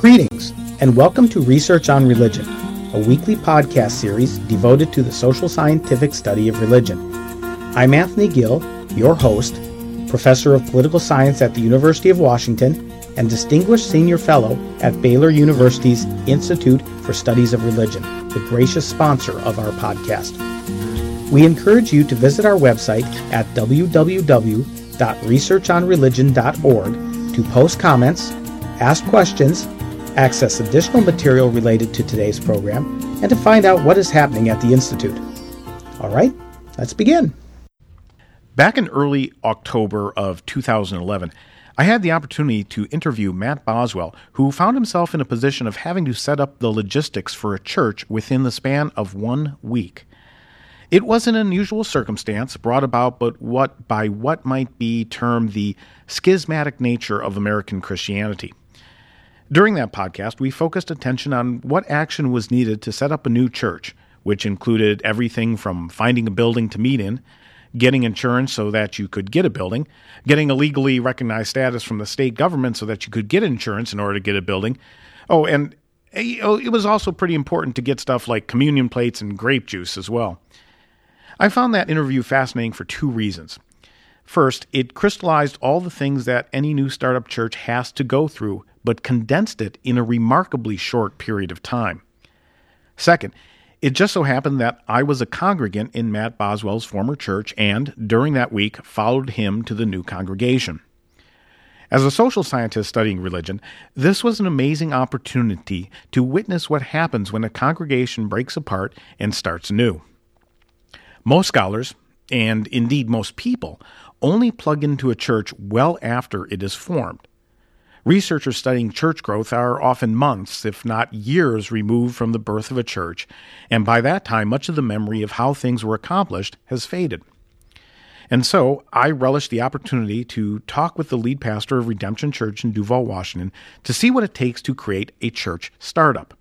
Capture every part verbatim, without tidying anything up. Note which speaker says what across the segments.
Speaker 1: Greetings, and welcome to Research on Religion, a weekly podcast series devoted to the social scientific study of religion. I'm Anthony Gill, your host, Professor of Political Science at the University of Washington, and Distinguished Senior Fellow at Baylor University's Institute for Studies of Religion, the gracious sponsor of our podcast. We encourage you to visit our website at w w w dot research on religion dot org to post comments, ask questions, access additional material related to today's program, and to find out what is happening at the Institute. All right, let's begin.
Speaker 2: Back in early October of two thousand eleven, I had the opportunity to interview Matt Boswell, who found himself in a position of having to set up the logistics for a church within the span of one week. It was an unusual circumstance brought about but what by what might be termed the schismatic nature of American Christianity. During that podcast, we focused attention on what action was needed to set up a new church, which included everything from finding a building to meet in, getting insurance so that you could get a building, getting a legally recognized status from the state government so that you could get insurance in order to get a building. Oh, and it was also pretty important to get stuff like communion plates and grape juice as well. I found that interview fascinating for two reasons. First, it crystallized all the things that any new startup church has to go through, but condensed it in a remarkably short period of time. Second, it just so happened that I was a congregant in Matt Boswell's former church and, during that week, followed him to the new congregation. As a social scientist studying religion, this was an amazing opportunity to witness what happens when a congregation breaks apart and starts anew. Most scholars, and indeed most people, only plug into a church well after it is formed. Researchers studying church growth are often months, if not years, removed from the birth of a church, and by that time much of the memory of how things were accomplished has faded. And so, I relish the opportunity to talk with the lead pastor of Redemption Church in Duvall, Washington, to see what it takes to create a church startup.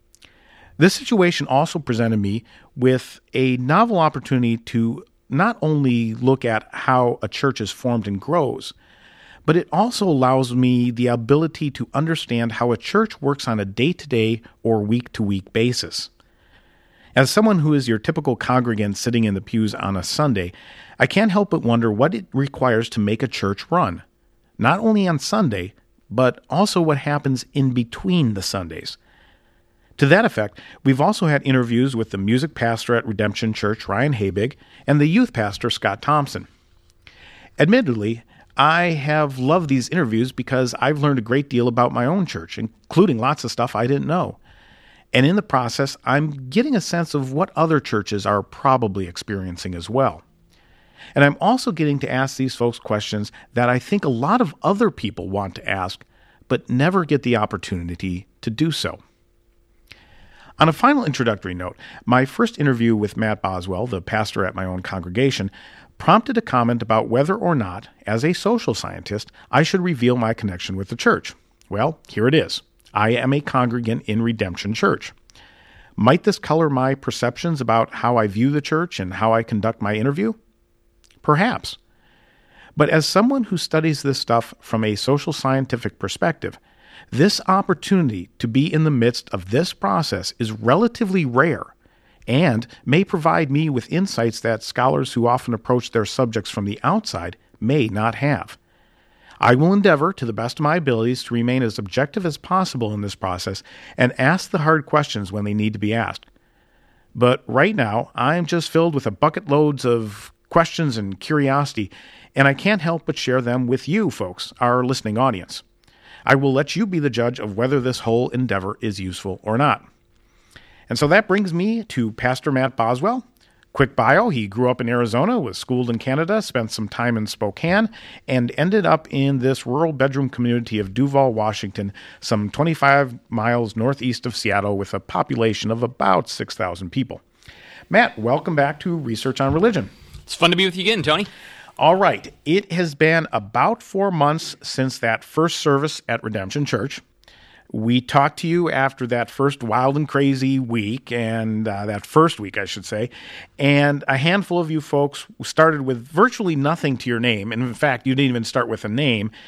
Speaker 2: This situation also presented me with a novel opportunity to not only look at how a church is formed and grows, but it also allows me the ability to understand how a church works on a day-to-day or week-to-week basis. As someone who is your typical congregant sitting in the pews on a Sunday, I can't help but wonder what it requires to make a church run, not only on Sunday, but also what happens in between the Sundays. To that effect, we've also had interviews with the music pastor at Redemption Church, Ryan Habig, and the youth pastor, Scott Thompson. Admittedly, I have loved these interviews because I've learned a great deal about my own church, including lots of stuff I didn't know. And in the process, I'm getting a sense of what other churches are probably experiencing as well. And I'm also getting to ask these folks questions that I think a lot of other people want to ask, but never get the opportunity to do so. On a final introductory note, my first interview with Matt Boswell, the pastor at my own congregation, prompted a comment about whether or not, as a social scientist, I should reveal my connection with the church. Well, here it is. I am a congregant in Redemption Church. Might this color my perceptions about how I view the church and how I conduct my interview? Perhaps. But as someone who studies this stuff from a social scientific perspective, this opportunity to be in the midst of this process is relatively rare and may provide me with insights that scholars who often approach their subjects from the outside may not have. I will endeavor, to the best of my abilities, to remain as objective as possible in this process and ask the hard questions when they need to be asked. But right now, I am just filled with a bucket loads of questions and curiosity, and I can't help but share them with you folks, our listening audience. I will let you be the judge of whether this whole endeavor is useful or not. And so that brings me to Pastor Matt Boswell. Quick bio, he grew up in Arizona, was schooled in Canada, spent some time in Spokane, and ended up in this rural bedroom community of Duvall, Washington, some twenty-five miles northeast of Seattle with a population of about six thousand people. Matt, welcome back to Research on Religion.
Speaker 3: It's fun to be with you again, Tony.
Speaker 2: All right. It has been about four months since that first service at Redemption Church. We talked to you after that first wild and crazy week, and uh, that first week, I should say, and a handful of you folks started with virtually nothing to your name, and in fact, you didn't even start with a name,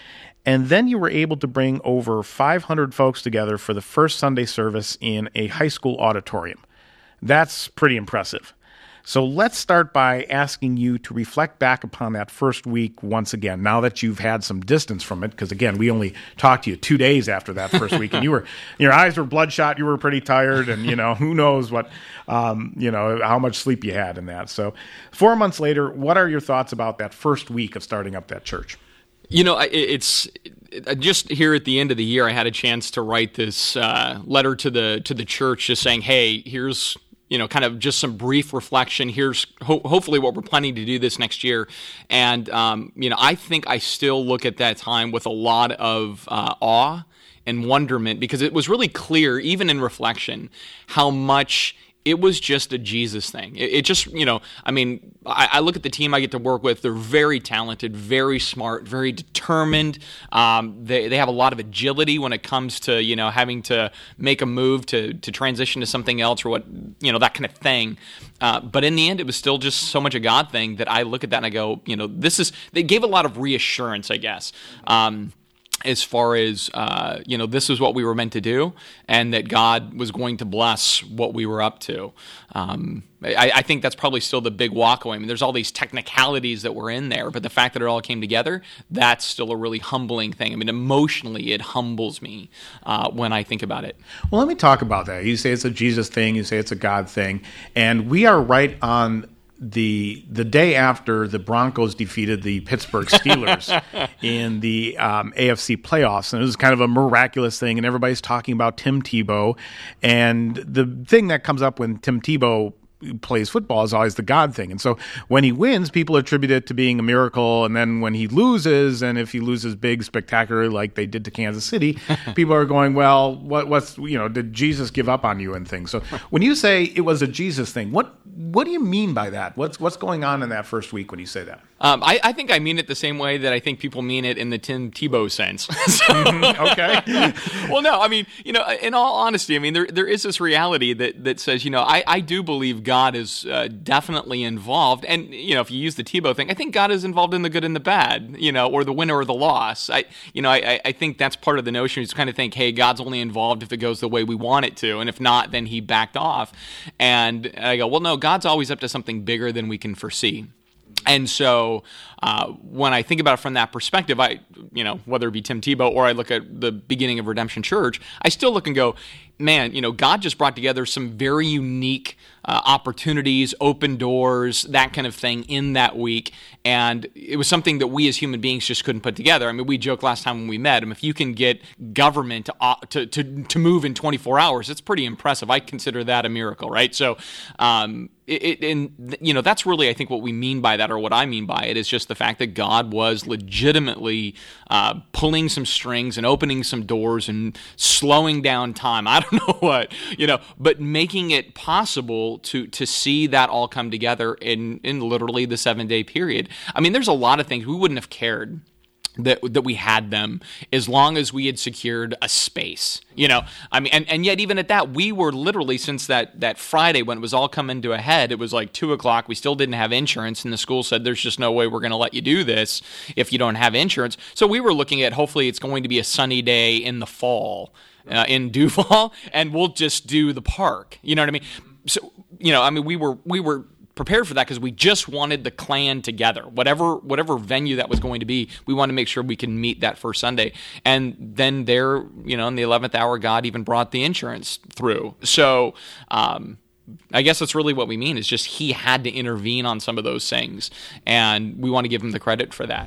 Speaker 2: And then you were able to bring over five hundred folks together for the first Sunday service in a high school auditorium. That's pretty impressive. So let's start by asking you to reflect back upon that first week once again, now that you've had some distance from it, because again, we only talked to you two days after that first week, and you were, your eyes were bloodshot, you were pretty tired, and you know, who knows what, um, you know, how much sleep you had in that. So four months later, what are your thoughts about that first week of starting up that church?
Speaker 3: You know, it's just here at the end of the year, I had a chance to write this uh, letter to the to the church, just saying, "Hey, here's you know, kind of just some brief reflection. Here's ho- hopefully what we're planning to do this next year." And um, you know, I think I still look at that time with a lot of uh, awe and wonderment, because it was really clear, even in reflection, how much it was just a Jesus thing. It, it just, you know, I mean, I, I look at the team I get to work with. They're very talented, very smart, very determined. Um, they they have a lot of agility when it comes to, you know, having to make a move to to transition to something else or what, you know, that kind of thing. Uh, but in the end, it was still just so much a God thing that I look at that and I go, you know, this is, they gave a lot of reassurance, I guess. Um, as far as, uh, you know, this is what we were meant to do, and that God was going to bless what we were up to. Um, I, I think that's probably still the big walkaway. I mean, there's all these technicalities that were in there, but the fact that it all came together, that's still a really humbling thing. I mean, emotionally, it humbles me uh, when I think about it.
Speaker 2: Well, let me talk about that. You say it's a Jesus thing, you say it's a God thing, and we are right on the the day after the Broncos defeated the Pittsburgh Steelers in the um, A F C playoffs, and it was kind of a miraculous thing, and everybody's talking about Tim Tebow, and the thing that comes up when Tim Tebow plays football is always the God thing. And so when he wins, people attribute it to being a miracle, and then when he loses, and if he loses big, spectacular, like they did to Kansas City, people are going, well, what, what's, you know, did Jesus give up on you and things? So when you say it was a Jesus thing, what what do you mean by that? What's what's going on in that first week when you say that?
Speaker 3: Um, I, I think I mean it the same way that I think people mean it in the Tim Tebow sense. So,
Speaker 2: okay.
Speaker 3: Well, no, I mean, you know, in all honesty, I mean, there there is this reality that, that says, you know, I, I do believe God is uh, definitely involved. And, you know, if you use the Tebow thing, I think God is involved in the good and the bad, you know, or the winner or the loss. I, you know, I, I think that's part of the notion. You just kind of think, hey, God's only involved if it goes the way we want it to. And if not, then he backed off. And I go, well, no, God's always up to something bigger than we can foresee. And so uh, when I think about it from that perspective, I, you know, whether it be Tim Tebow or I look at the beginning of Redemption Church, I still look and go, man, you know, God just brought together some very unique uh, opportunities, open doors, that kind of thing in that week. And it was something that we as human beings just couldn't put together. I mean, we joked last time when we met, I mean, if you can get government to, uh, to, to, to move in twenty-four hours, it's pretty impressive. I consider that a miracle, right? So, um, it, it, and, you know, that's really, I think, what we mean by that, or what I mean by it, is just the fact that God was legitimately uh, pulling some strings and opening some doors and slowing down time. I don't know what, you know, but making it possible to to see that all come together in, in literally the seven-day period. I mean, there's a lot of things we wouldn't have cared that that we had them as long as we had secured a space, you know. I mean, and, and yet even at that, we were literally, since that that Friday when it was all coming to a head, it was like two o'clock. We still didn't have insurance, and the school said there's just no way we're going to let you do this if you don't have insurance. So we were looking at, hopefully it's going to be a sunny day in the fall uh, in Duval, and we'll just do the park. You know what I mean? So, you know, I mean, we were we were. prepared for that because we just wanted the clan together. Whatever whatever venue that was going to be, we wanted to make sure we can meet that first Sunday. And then there, you know, in the eleventh hour, God even brought the insurance through. So um, I guess that's really what we mean, is just he had to intervene on some of those things. And we want to give him the credit for that.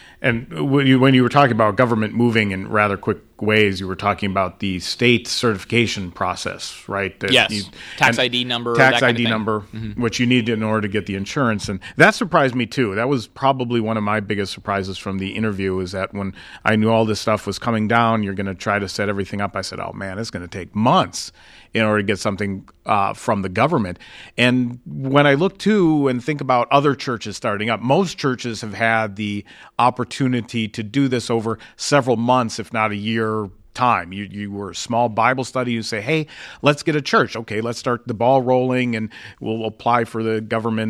Speaker 2: And when you, when you were talking about government moving in rather quick ways, you were talking about the state certification process, right? That
Speaker 3: yes,
Speaker 2: you,
Speaker 3: tax I D number.
Speaker 2: Tax
Speaker 3: that kind
Speaker 2: I D
Speaker 3: of
Speaker 2: number,
Speaker 3: mm-hmm.
Speaker 2: which you need in order to get the insurance. And that surprised me too. That was probably one of my biggest surprises from the interview, is that when I knew all this stuff was coming down, you're going to try to set everything up, I said, oh man, it's going to take months in order to get something uh, from the government. And when I look too and think about other churches starting up, most churches have had the opportunity to do this over several months, if not a year time. You you were a small Bible study, you say, hey, let's get a church. Okay, let's start the ball rolling and we'll apply for the government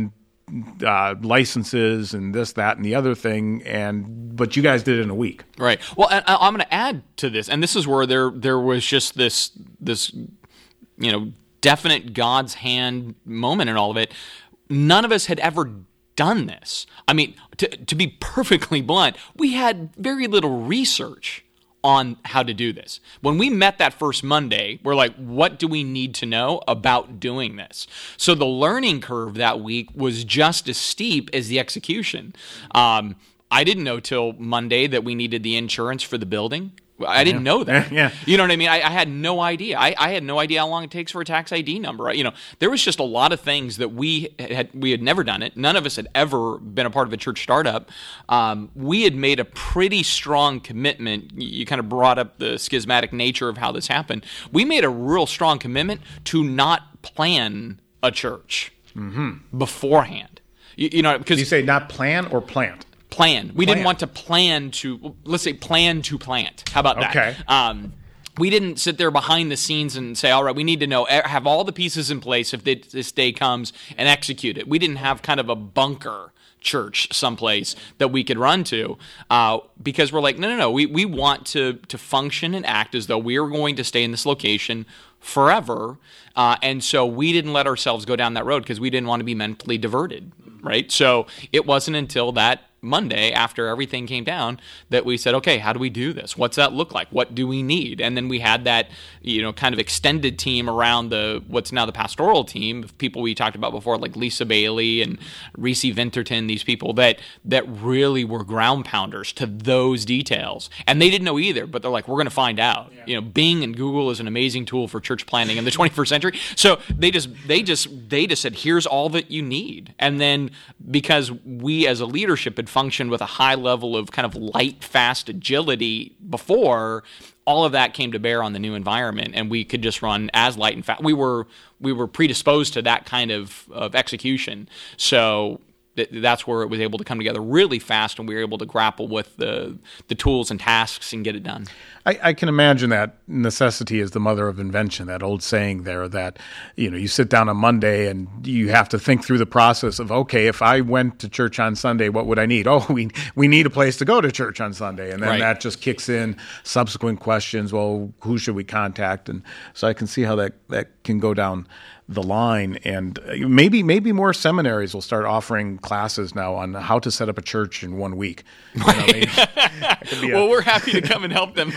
Speaker 2: uh, licenses and this, that, and the other thing, and but you guys did it in a week.
Speaker 3: Right. Well, and I'm going to add to this, and this is where there there was just this this you know definite God's hand moment in all of it. None of us had ever done this. I mean, to to be perfectly blunt, we had very little research on how to do this. When we met that first Monday, we're like, what do we need to know about doing this? So the learning curve that week was just as steep as the execution. Um, I didn't know till Monday that we needed the insurance for the building. I didn't
Speaker 2: yeah.
Speaker 3: know that.
Speaker 2: Yeah.
Speaker 3: You know what I mean? I, I had no idea. I, I had no idea how long it takes for a tax I D number. You know, there was just a lot of things that we had we had never done it. None of us had ever been a part of a church startup. Um, we had made a pretty strong commitment. You kind of brought up the schismatic nature of how this happened. We made a real strong commitment to not plan a church mm-hmm. beforehand. You, you know, because
Speaker 2: you say not plan or plant.
Speaker 3: Plan. We
Speaker 2: plan.
Speaker 3: didn't want to plan to, let's say plan to plant. How about that?
Speaker 2: Okay.
Speaker 3: Um, we didn't sit there behind the scenes and say, all right, we need to know, have all the pieces in place if this day comes and execute it. We didn't have kind of a bunker church someplace that we could run to uh, because we're like, no, no, no. We, we want to, to function and act as though we are going to stay in this location forever. Uh, and so we didn't let ourselves go down that road because we didn't want to be mentally diverted, right? So it wasn't until that Monday, after everything came down, that we said, okay, how do we do this? What's that look like? What do we need? And then we had that, you know, kind of extended team around the what's now the pastoral team of people we talked about before, like Lisa Bailey and Reese Vinterton, these people that that really were ground pounders to those details. And they didn't know either, but they're like, we're going to find out. Yeah. You know, Bing and Google is an amazing tool for church planning in the twenty-first century. So they just they just they just said, here's all that you need. And then because we as a leadership had functioned with a high level of kind of light, fast agility before, all of that came to bear on the new environment, and we could just run as light and fast. We were we were predisposed to that kind of, of execution, so th- that's where it was able to come together really fast, and we were able to grapple with the the tools and tasks and get it done.
Speaker 2: I, I can imagine that necessity is the mother of invention, that old saying there that, you know, you sit down on Monday and you have to think through the process of, okay, if I went to church on Sunday, what would I need? Oh, we we need a place to go to church on Sunday. And then
Speaker 3: right.
Speaker 2: that just kicks in subsequent questions. Well, who should we contact? And so I can see how that, that can go down the line. And maybe maybe more seminaries will start offering classes now on how to set up a church in one week.
Speaker 3: Right.
Speaker 2: You know,
Speaker 3: well,
Speaker 2: a,
Speaker 3: we're happy to come and help them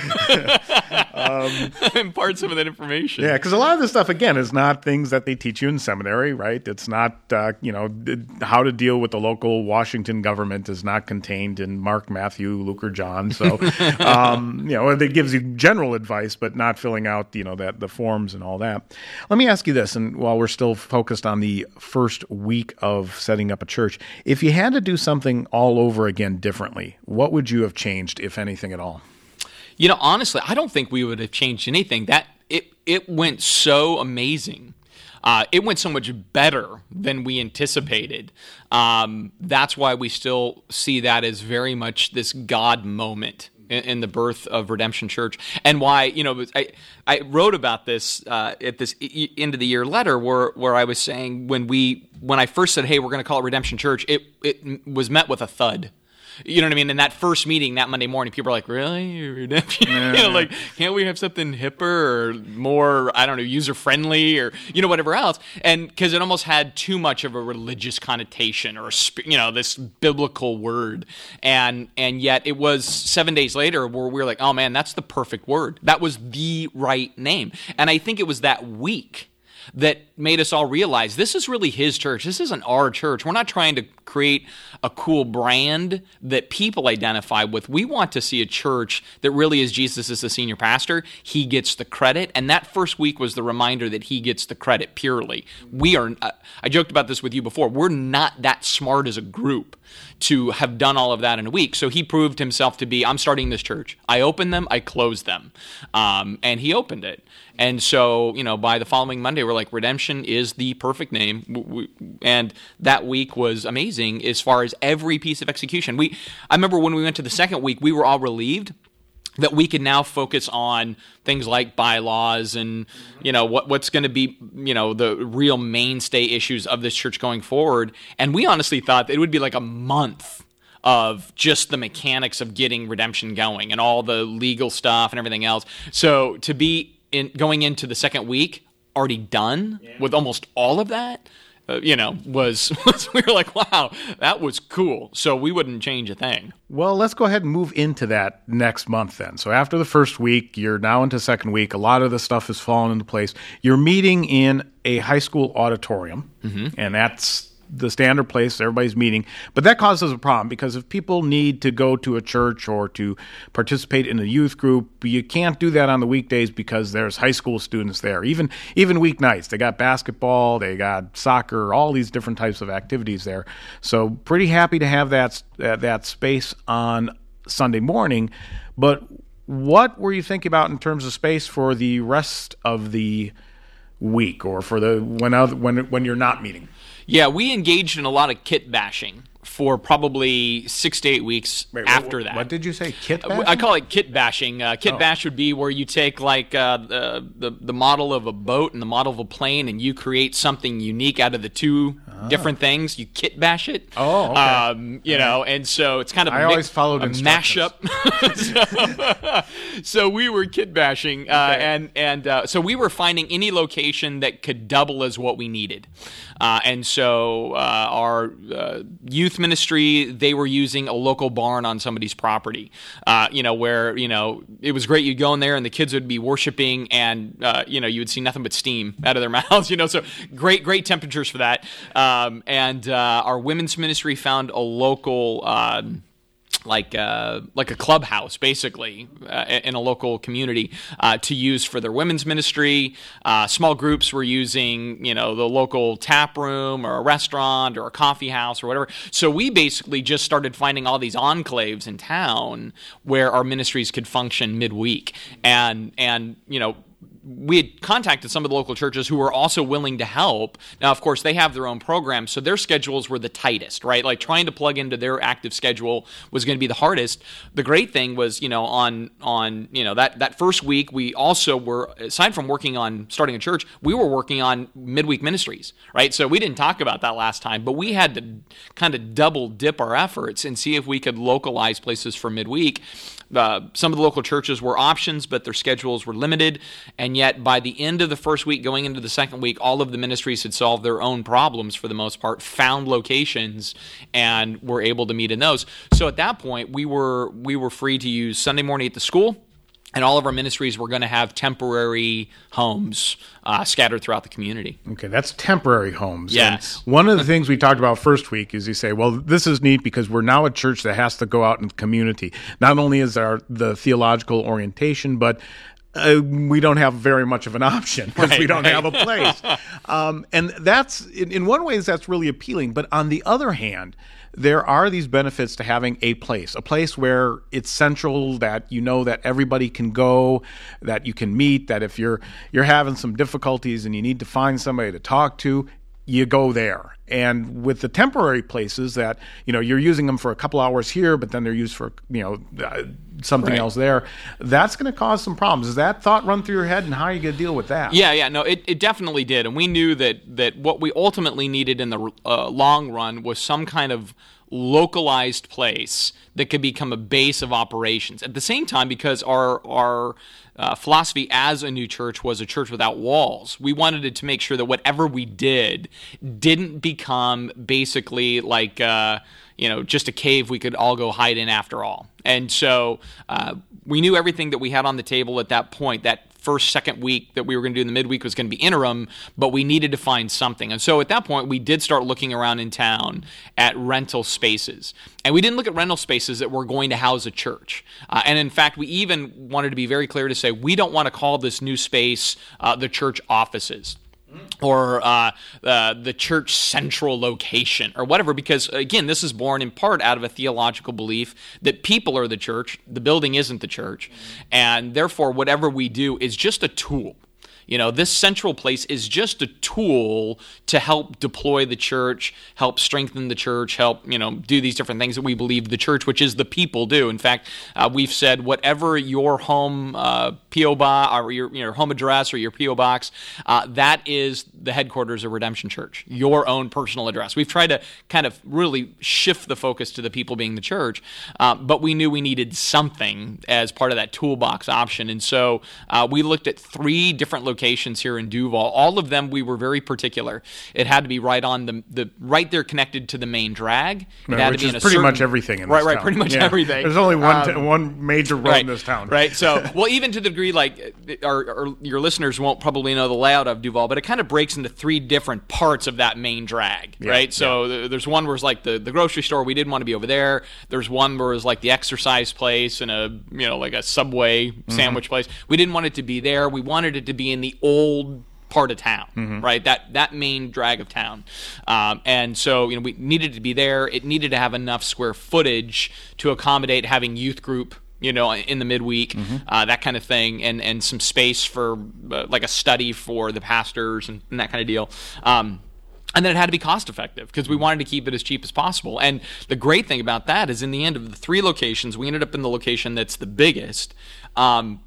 Speaker 3: um, impart some of that information.
Speaker 2: Yeah, because a lot of this stuff, again, is not things that they teach you in seminary, right? It's not, uh, you know, how to deal with the local Washington government is not contained in Mark, Matthew, Luke, or John. So, um, you know, it gives you general advice, but not filling out, you know, that the forms and all that. Let me ask you this, and while we're still focused on the first week of setting up a church, if you had to do something all over again differently, what would you have changed, if anything at all?
Speaker 3: You know, honestly, I don't think we would have changed anything. That it it went so amazing. Uh, it went so much better than we anticipated. Um, that's why we still see that as very much this God moment in, in the birth of Redemption Church, and why, you know, I I wrote about this uh, at this e- end of the year letter where where I was saying when we when I first said, hey, we're going to call it Redemption Church, it it was met with a thud. You know what I mean? In that first meeting that Monday morning, people are like, really? Redemption?
Speaker 2: Yeah.
Speaker 3: You know, like, can't we have something hipper or more, I don't know, user-friendly or, you know, whatever else? And because it almost had too much of a religious connotation or, you know, this biblical word. And and yet it was seven days later where we were like, oh, man, that's the perfect word. That was the right name. And I think it was that week that made us all realize this is really his church. This isn't our church. We're not trying to create a cool brand that people identify with. We want to see a church that really is Jesus as the senior pastor. He gets the credit. And that first week was the reminder that he gets the credit purely. We are, uh, I joked about this with you before, we're not that smart as a group to have done all of that in a week. So he proved himself to be, I'm starting this church. I open them, I close them. Um, and he opened it. And so, you know, by the following Monday, we're like, Redemption is the perfect name. We, and that week was amazing as far as every piece of execution. We, I remember when we went to the second week, we were all relieved, that we can now focus on things like bylaws and, you know, what what's going to be, you know, the real mainstay issues of this church going forward. And we honestly thought that it would be like a month of just the mechanics of getting redemption going and all the legal stuff and everything else. So to be in going into the second week already done yeah. with almost all of that, Uh, you know, was, was we were like, wow, that was cool. So we wouldn't change a thing.
Speaker 2: Well, let's go ahead and move into that next month then. So after the first week, you're now into second week. A lot of the stuff has fallen into place. You're meeting in a high school auditorium, mm-hmm. and that's the standard place everybody's meeting. But that causes a problem because if people need to go to a church or to participate in a youth group, you can't do that on the weekdays because there's high school students there. Even even weeknights, they got basketball, they got soccer, all these different types of activities there. So pretty happy to have that uh, that space on Sunday morning. But what were you thinking about in terms of space for the rest of the week or for the when other, when when you're not meeting?
Speaker 3: Yeah, we engaged in a lot of kit bashing for probably six to eight weeks
Speaker 2: Wait,
Speaker 3: after
Speaker 2: what,
Speaker 3: that.
Speaker 2: What did you say? Kit bashing?
Speaker 3: I call it kit bashing. Uh, kit
Speaker 2: oh.
Speaker 3: bash would be where you take like uh, the, the the model of a boat and the model of a plane, and you create something unique out of the two oh. different things. You kit bash it.
Speaker 2: Oh, okay.
Speaker 3: Um, you okay. know, and so it's kind of
Speaker 2: I
Speaker 3: a
Speaker 2: always
Speaker 3: mix,
Speaker 2: followed
Speaker 3: a mashup. so, so we were kit bashing, uh, okay. and and uh, so we were finding any location that could double as what we needed. Uh, and so uh, our uh, youth ministry, they were using a local barn on somebody's property, uh, you know, where, you know, it was great. You'd go in there and the kids would be worshiping and, uh, you know, you would see nothing but steam out of their mouths, you know, so great, great temperatures for that. Um, and uh, our women's ministry found a local uh like uh, like a clubhouse, basically, uh, in a local community uh, to use for their women's ministry. Uh, small groups were using, you know, the local tap room or a restaurant or a coffee house or whatever. So we basically just started finding all these enclaves in town where our ministries could function midweek. And, and you know, we had contacted some of the local churches who were also willing to help. Now, of course, they have their own programs, so their schedules were the tightest, right? Like trying to plug into their active schedule was going to be the hardest. The great thing was, you know, on on you know that that first week, we also were, aside from working on starting a church, we were working on midweek ministries, right? So we didn't talk about that last time, but we had to kind of double dip our efforts and see if we could localize places for midweek. Uh, some of the local churches were options, but their schedules were limited. And yet, by the end of the first week, going into the second week, all of the ministries had solved their own problems for the most part, found locations, and were able to meet in those. So at that point, we were we were free to use Sunday morning at the school, and all of our ministries were going to have temporary homes uh, scattered throughout the community.
Speaker 2: Okay, that's temporary homes.
Speaker 3: Yes.
Speaker 2: And one of the things we talked about first week is you say, well, this is neat because we're now a church that has to go out in the community. Not only is our the theological orientation, but uh, we don't have very much of an option because right, we don't right. have a place. um, and that's, in, in one way, that's really appealing. But on the other hand, there are these benefits to having a place, a place where it's central, that you know that everybody can go, that you can meet, that if you're you're having some difficulties and you need to find somebody to talk to, you go there. And with the temporary places that, you know, you're using them for a couple hours here, but then they're used for, you know, uh, something right. else there, that's going to cause some problems. Does that thought run through your head, and how are you going to deal with that?
Speaker 3: Yeah, yeah, no, it, it definitely did. And we knew that, that what we ultimately needed in the uh, long run was some kind of localized place that could become a base of operations. At the same time, because our our uh, philosophy as a new church was a church without walls, we wanted it to make sure that whatever we did didn't become basically like uh, you know just a cave we could all go hide in after all. And so uh, we knew everything that we had on the table at that point. That first, second week that we were going to do in the midweek was going to be interim, but we needed to find something. And so at that point, we did start looking around in town at rental spaces. And we didn't look at rental spaces that were going to house a church. Uh, and in fact, we even wanted to be very clear to say, we don't want to call this new space uh, the church offices, or uh, uh, the church central location, or whatever, because, again, this is born in part out of a theological belief that people are the church, the building isn't the church, and therefore whatever we do is just a tool. You know, this central place is just a tool to help deploy the church, help strengthen the church, help, you know, do these different things that we believe the church, which is the people, do. In fact, uh, we've said whatever your home uh, P O box or your, your home address or your P O box, uh, that is the headquarters of Redemption Church, your own personal address. We've tried to kind of really shift the focus to the people being the church, uh, but we knew we needed something as part of that toolbox option. And so uh, we looked at three different locations here in Duval. All of them, we were very particular. It had to be right on the, the right there connected to the main drag. It
Speaker 2: right,
Speaker 3: had
Speaker 2: which
Speaker 3: to be
Speaker 2: is
Speaker 3: in a
Speaker 2: pretty
Speaker 3: certain,
Speaker 2: much everything in this
Speaker 3: right,
Speaker 2: town.
Speaker 3: Right, pretty much
Speaker 2: yeah.
Speaker 3: everything.
Speaker 2: There's only one
Speaker 3: Um,
Speaker 2: t- one major road
Speaker 3: right,
Speaker 2: in this town.
Speaker 3: Right. So, well, even to the degree like our, our, your listeners won't probably know the layout of Duval, but it kind of breaks into three different parts of that main drag,
Speaker 2: yeah,
Speaker 3: right? So
Speaker 2: yeah.
Speaker 3: th- there's one where it's like the, the grocery store. We didn't want to be over there. There's one where it's like the exercise place and a, you know, like a Subway
Speaker 2: mm-hmm.
Speaker 3: sandwich place. We didn't want it to be there. We wanted it to be in the old part of town, mm-hmm. right? That that main drag of town. Um, and so, you know, we needed to be there. It needed to have enough square footage to accommodate having youth group, you know, in the midweek, mm-hmm. uh, that kind of thing, and, and some space for uh, like a study for the pastors and, and that kind of deal. Um, and then it had to be cost effective because we wanted to keep it as cheap as possible. And the great thing about that is in the end of the three locations, we ended up in the location that's the biggest. Um,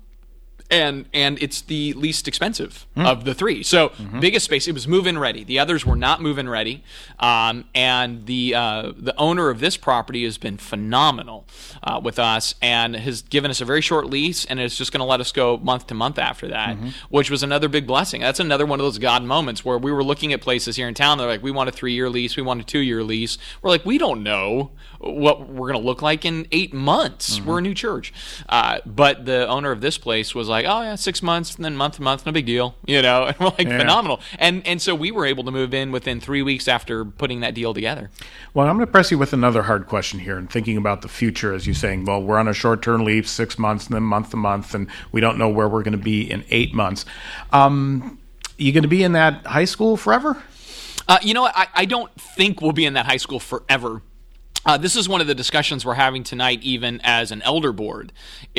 Speaker 3: And and it's the least expensive mm. of the three. So mm-hmm. biggest space. It was move-in ready. The others were not move-in ready. Um, and the uh, the owner of this property has been phenomenal uh, with us and has given us a very short lease and is just going to let us go month to month after that, mm-hmm. which was another big blessing. That's another one of those God moments where we were looking at places here in town. They're like, we want a three-year lease. We want a two-year lease. We're like, we don't know what we're going to look like in eight months. Mm-hmm. We're a new church. Uh, but the owner of this place was like, oh, yeah, six months and then month to month, no big deal. You know, and we're like, yeah. phenomenal. And and so we were able to move in within three weeks after putting that deal together.
Speaker 2: Well, I'm going to press you with another hard question here and thinking about the future, as you're saying, well, we're on a short-term lease, six months and then month to month, and we don't know where we're going to be in eight months. Um, you going to be in that high school forever?
Speaker 3: Uh, you know what? I, I don't think we'll be in that high school forever. Uh, this is one of the discussions we're having tonight, even as an elder board,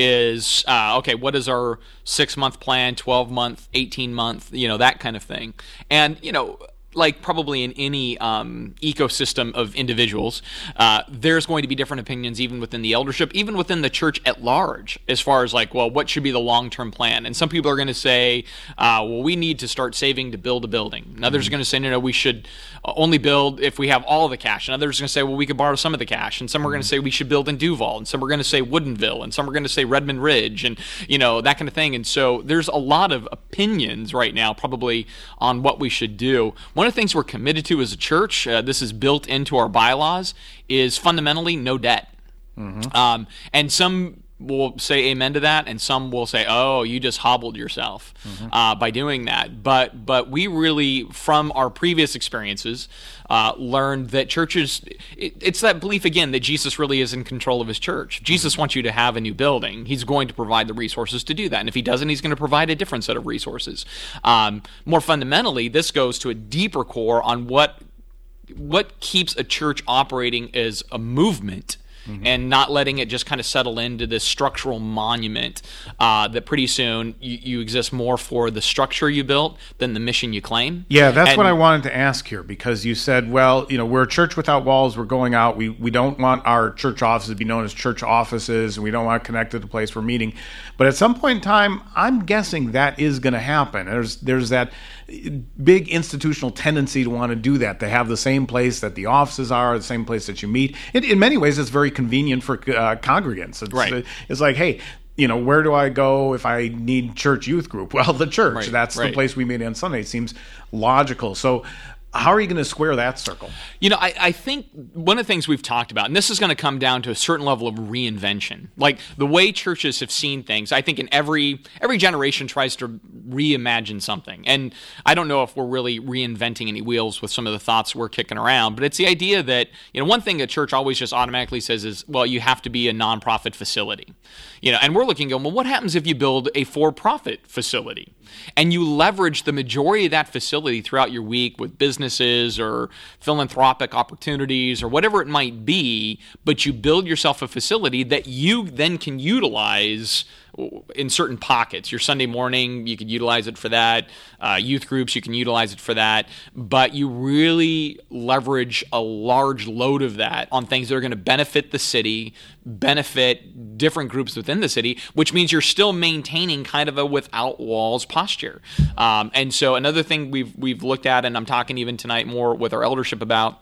Speaker 3: is, uh, okay, what is our six-month plan, twelve-month, eighteen-month, you know, that kind of thing. And, you know, like probably in any um, ecosystem of individuals, uh, there's going to be different opinions even within the eldership, even within the church at large, as far as like, well, what should be the long-term plan? And some people are going to say, uh, well, we need to start saving to build a building. And others mm-hmm. are going to say, no, no, we should only build if we have all of the cash. And others are going to say, well, we could borrow some of the cash. And some are mm-hmm. going to say we should build in Duval. And some are going to say Woodinville. And some are going to say Redmond Ridge and, you know, that kind of thing. And so there's a lot of opinions right now probably on what we should do. One of the things we're committed to as a church, uh, this is built into our bylaws, is fundamentally no debt. Mm-hmm. Um, and some will say amen to that, and some will say, oh, you just hobbled yourself mm-hmm. uh, by doing that. But but we really, from our previous experiences, uh, learned that churches, it, it's that belief, again, that Jesus really is in control of his church. If Jesus wants you to have a new building, he's going to provide the resources to do that. And if he doesn't, he's going to provide a different set of resources. Um, more fundamentally, this goes to a deeper core on what what keeps a church operating as a movement. Mm-hmm. And not letting it just kind of settle into this structural monument uh, that pretty soon you, you exist more for the structure you built than the mission you claim.
Speaker 2: Yeah, that's
Speaker 3: and,
Speaker 2: what I wanted to ask here, because you said, well, you know, we're a church without walls. We're going out. We we don't want our church offices to be known as church offices, and we don't want to connect to the place we're meeting. But at some point in time, I'm guessing that is going to happen. There's there's that big institutional tendency to want to do that, to have the same place that the offices are, the same place that you meet. It, in many ways, it's very convenient for uh, congregants. It's,
Speaker 3: right.
Speaker 2: it's like, hey, you know, where do I go if I need church youth group? Well, the church.
Speaker 3: Right,
Speaker 2: That's
Speaker 3: right.
Speaker 2: the place we meet on Sunday. It seems logical. So how are you going to square that circle?
Speaker 3: You know, I, I think one of the things we've talked about, and this is going to come down to a certain level of reinvention. Like the way churches have seen things, I think in every every generation tries to reimagine something. And I don't know if we're really reinventing any wheels with some of the thoughts we're kicking around, but it's the idea that, you know, one thing a church always just automatically says is, well, you have to be a nonprofit facility. You know, and we're looking going, well, what happens if you build a for-profit facility and you leverage the majority of that facility throughout your week with businesses or philanthropic opportunities or whatever it might be, but you build yourself a facility that you then can utilize in certain pockets. Your Sunday morning, you could utilize it for that. Uh, youth groups, you can utilize it for that. But you really leverage a large load of that on things that are going to benefit the city, benefit different groups within the city, which means you're still maintaining kind of a without walls posture. Um, and so another thing we've we've looked at, and I'm talking even tonight more with our eldership about,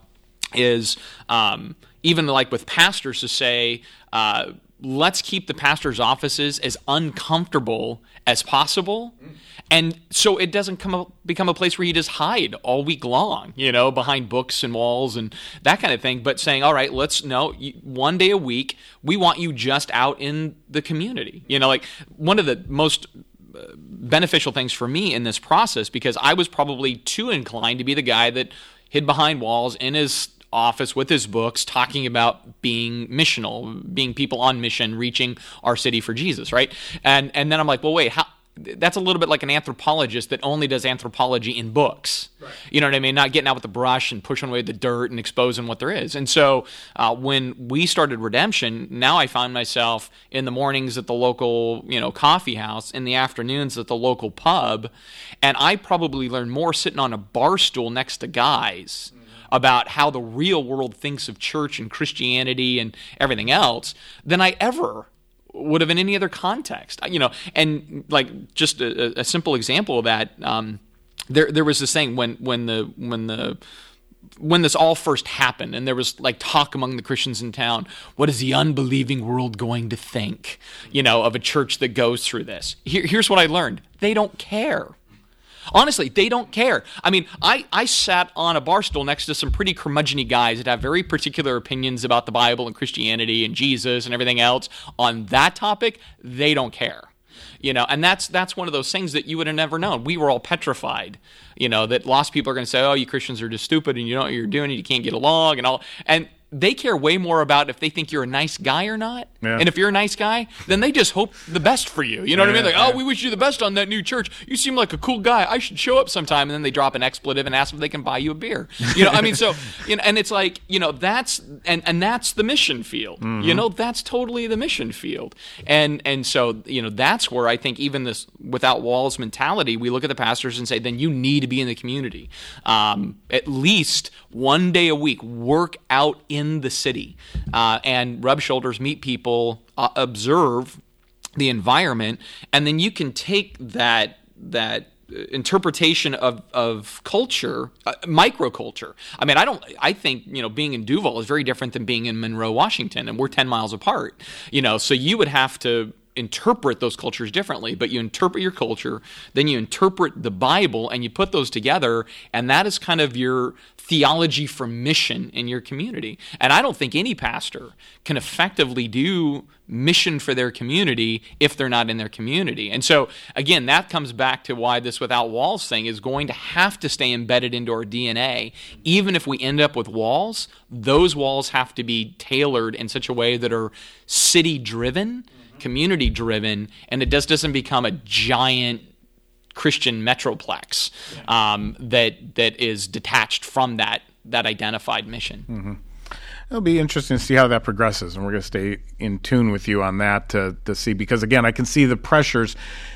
Speaker 3: is um, even like with pastors to say, uh, let's keep the pastor's offices as uncomfortable as possible. And so it doesn't come up, become a place where you just hide all week long, you know, behind books and walls and that kind of thing. But saying, all right, let's no, one day a week, we want you just out in the community. You know, like one of the most beneficial things for me in this process, because I was probably too inclined to be the guy that hid behind walls in his office with his books talking about being missional, being people on mission, reaching our city for Jesus, right? And and then I'm like, well, wait, how? That's a little bit like an anthropologist that only does anthropology in books. Right. You know what I mean? Not getting out with the brush and pushing away the dirt and exposing what there is. And so uh, when we started Redemption, now I find myself in the mornings at the local, you know, coffee house, in the afternoons at the local pub, and I probably learn more sitting on a bar stool next to guys about how the real world thinks of church and Christianity and everything else than I ever would have in any other context. You know, and like just a, a simple example of that, um, there there was this thing when when the when the when this all first happened, and there was like talk among the Christians in town, what is the unbelieving world going to think, you know, of a church that goes through this? Here, here's what I learned. They don't care. Honestly, they don't care. I mean, I, I sat on a bar stool next to some pretty curmudgeon-y guys that have very particular opinions about the Bible and Christianity and Jesus and everything else. On that topic, they don't care. You know, and that's that's one of those things that you would have never known. We were all petrified, you know, that lost people are going to say, oh, you Christians are just stupid and you know what you're doing and you can't get along and all. And they care way more about if they think you're a nice guy or not. Yeah. And if you're a nice guy, then they just hope the best for you. You know yeah, what I mean? Like, yeah. oh, we wish you the best on that new church. You seem like a cool guy. I should show up sometime. And then they drop an expletive and ask if they can buy you a beer. You know, I mean, so, you know, and it's like, you know, that's, and, and that's the mission field. Mm-hmm. You know, that's totally the mission field. And, and so, you know, that's where I think even this without walls mentality, we look at the pastors and say, then you need to be in the community. Um, at least one day a week, work out in in the city uh, and rub shoulders, meet people, uh, observe the environment, and then you can take that that interpretation of of culture, uh, microculture. I mean, I don't. I think you know being in Duval is very different than being in Monroe, Washington, and we're ten miles apart. You know, so you would have to interpret those cultures differently, but you interpret your culture, then you interpret the Bible, and you put those together, and that is kind of your theology for mission in your community. And I don't think any pastor can effectively do mission for their community if they're not in their community. And so, again, that comes back to why this without walls thing is going to have to stay embedded into our D N A. Even if we end up with walls, those walls have to be tailored in such a way that are city-driven, community-driven, and it just doesn't become a giant Christian metroplex um, that that is detached from that that identified mission.
Speaker 2: Mm-hmm. It'll be interesting to see how that progresses, and we're going to stay in tune with you on that to, to see, because again, I can see the pressures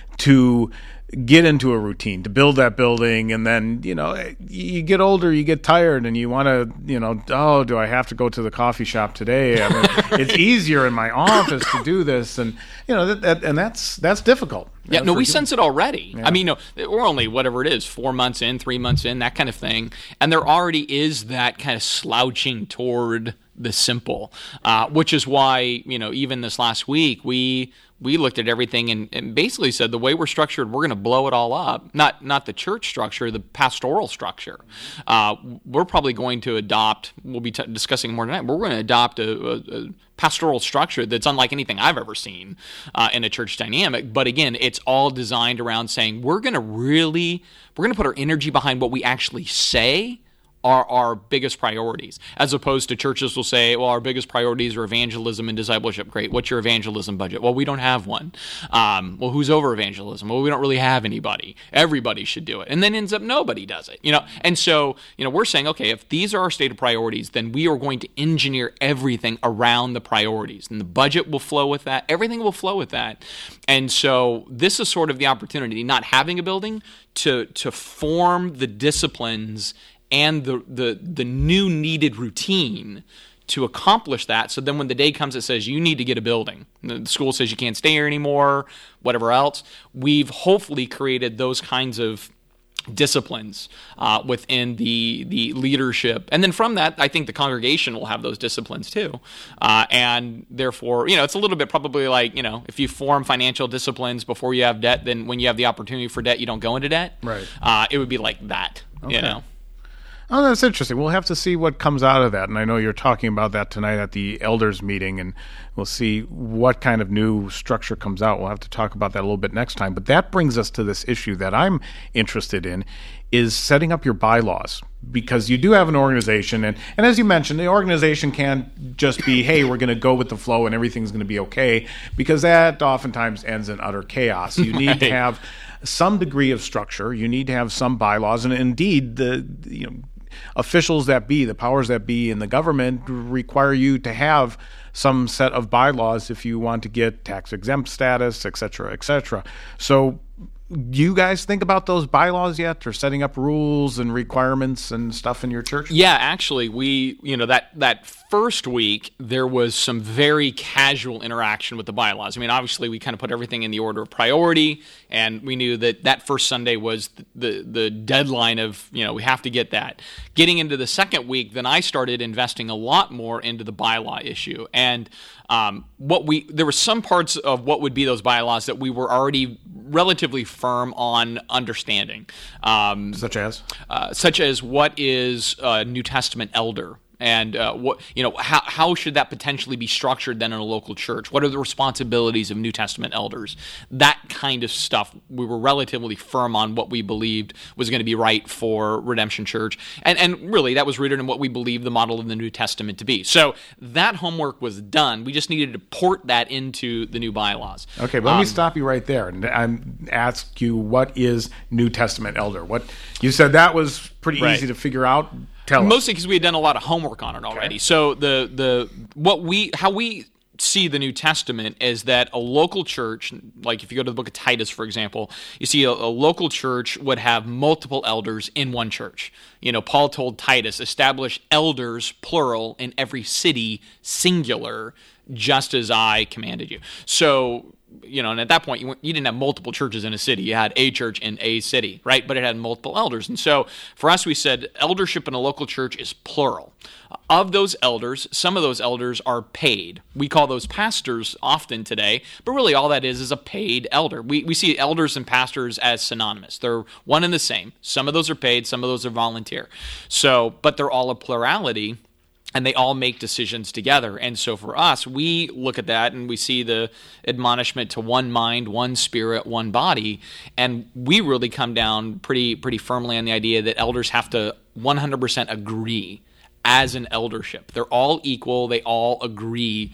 Speaker 2: to get into a routine, to build that building, and then, you know, you get older, you get tired, and you want to, you know, oh, do I have to go to the coffee shop today? I mean, it's easier in my office to do this, and, you know, that, that, and that's that's difficult.
Speaker 3: Yeah, no, we sense it already. Yeah. I mean, you know, we're only, whatever it is, four months in, three months in, that kind of thing, and there already is that kind of slouching toward the simple, uh, which is why, you know, even this last week, we we looked at everything and, and basically said the way we're structured, we're going to blow it all up. Not not the church structure, the pastoral structure. Uh, we're probably going to adopt, we'll be t- discussing more tonight, but we're going to adopt a, a, a pastoral structure that's unlike anything I've ever seen uh, in a church dynamic. But again, it's all designed around saying we're going to really, we're going to put our energy behind what we actually say are our biggest priorities, as opposed to churches will say, well, our biggest priorities are evangelism and discipleship. Great. What's your evangelism budget? Well, we don't have one. Um, well, who's over evangelism? Well, we don't really have anybody. Everybody should do it. And then ends up nobody does it. You know, and so, you know, we're saying, okay, if these are our stated priorities, then we are going to engineer everything around the priorities. And the budget will flow with that. Everything will flow with that. And so this is sort of the opportunity, not having a building, to to form the disciplines and the, the the new needed routine to accomplish that. So then when the day comes that says you need to get a building, the school says you can't stay here anymore, whatever else, we've hopefully created those kinds of disciplines uh, within the the leadership. And then from that, I think the congregation will have those disciplines too. Uh, and therefore, you know, it's a little bit probably like, you know, if you form financial disciplines before you have debt, then when you have the opportunity for debt, you don't go into debt.
Speaker 2: Right.
Speaker 3: Uh, it would be like that,
Speaker 2: okay.
Speaker 3: you know.
Speaker 2: Oh, that's interesting. We'll have to see what comes out of that. And I know you're talking about that tonight at the elders meeting, and we'll see what kind of new structure comes out. We'll have to talk about that a little bit next time. But that brings us to this issue that I'm interested in, is setting up your bylaws. Because you do have an organization, and, and as you mentioned, the organization can't just be, hey, we're going to go with the flow and everything's going to be okay, because that oftentimes ends in utter chaos. You need right. to have some degree of structure. You need to have some bylaws, and indeed, the you know, officials that be, the powers that be in the government require you to have some set of bylaws if you want to get tax exempt status, et cetera, et cetera. So do you guys think about those bylaws yet, or setting up rules and requirements and stuff in your church?
Speaker 3: Yeah, actually, we, you know, that, that first week, there was some very casual interaction with the bylaws. I mean, obviously, we kind of put everything in the order of priority, and we knew that that first Sunday was the, the, the deadline of, you know, we have to get that. Getting into the second week, then I started investing a lot more into the bylaw issue. And um, what we there were some parts of what would be those bylaws that we were already relatively firm on understanding. Um,
Speaker 2: such as?
Speaker 3: Uh, such as what is a New Testament elder? And uh, what you know, how how should that potentially be structured then in a local church? What are the responsibilities of New Testament elders? That kind of stuff. We were relatively firm on what we believed was going to be right for Redemption Church, and and really that was rooted in what we believed the model of the New Testament to be. So that homework was done. We just needed to port that into the new bylaws.
Speaker 2: Okay, but let um, me stop you right there and, and ask you, what is New Testament elder? What you said that was pretty
Speaker 3: right.
Speaker 2: easy to figure out. Tell
Speaker 3: Mostly because we had done a lot of homework on it already. Okay. So the the what we how we see the New Testament is that a local church, like if you go to the book of Titus, for example, you see a, a local church would have multiple elders in one church. You know, Paul told Titus, establish elders, plural, in every city, singular, just as I commanded you. So, you know, and at that point, you, you didn't have multiple churches in a city. You had a church in a city, right? But it had multiple elders. And so for us, we said eldership in a local church is plural. Of those elders, some of those elders are paid. We call those pastors often today, but really all that is is a paid elder. We we see elders and pastors as synonymous. They're one and the same. Some of those are paid, some of those are volunteer. So, but they're all a plurality, and they all make decisions together. And so for us, we look at that and we see the admonishment to one mind, one spirit, one body, and we really come down pretty pretty firmly on the idea that elders have to one hundred percent agree as an eldership. They're all equal. They all agree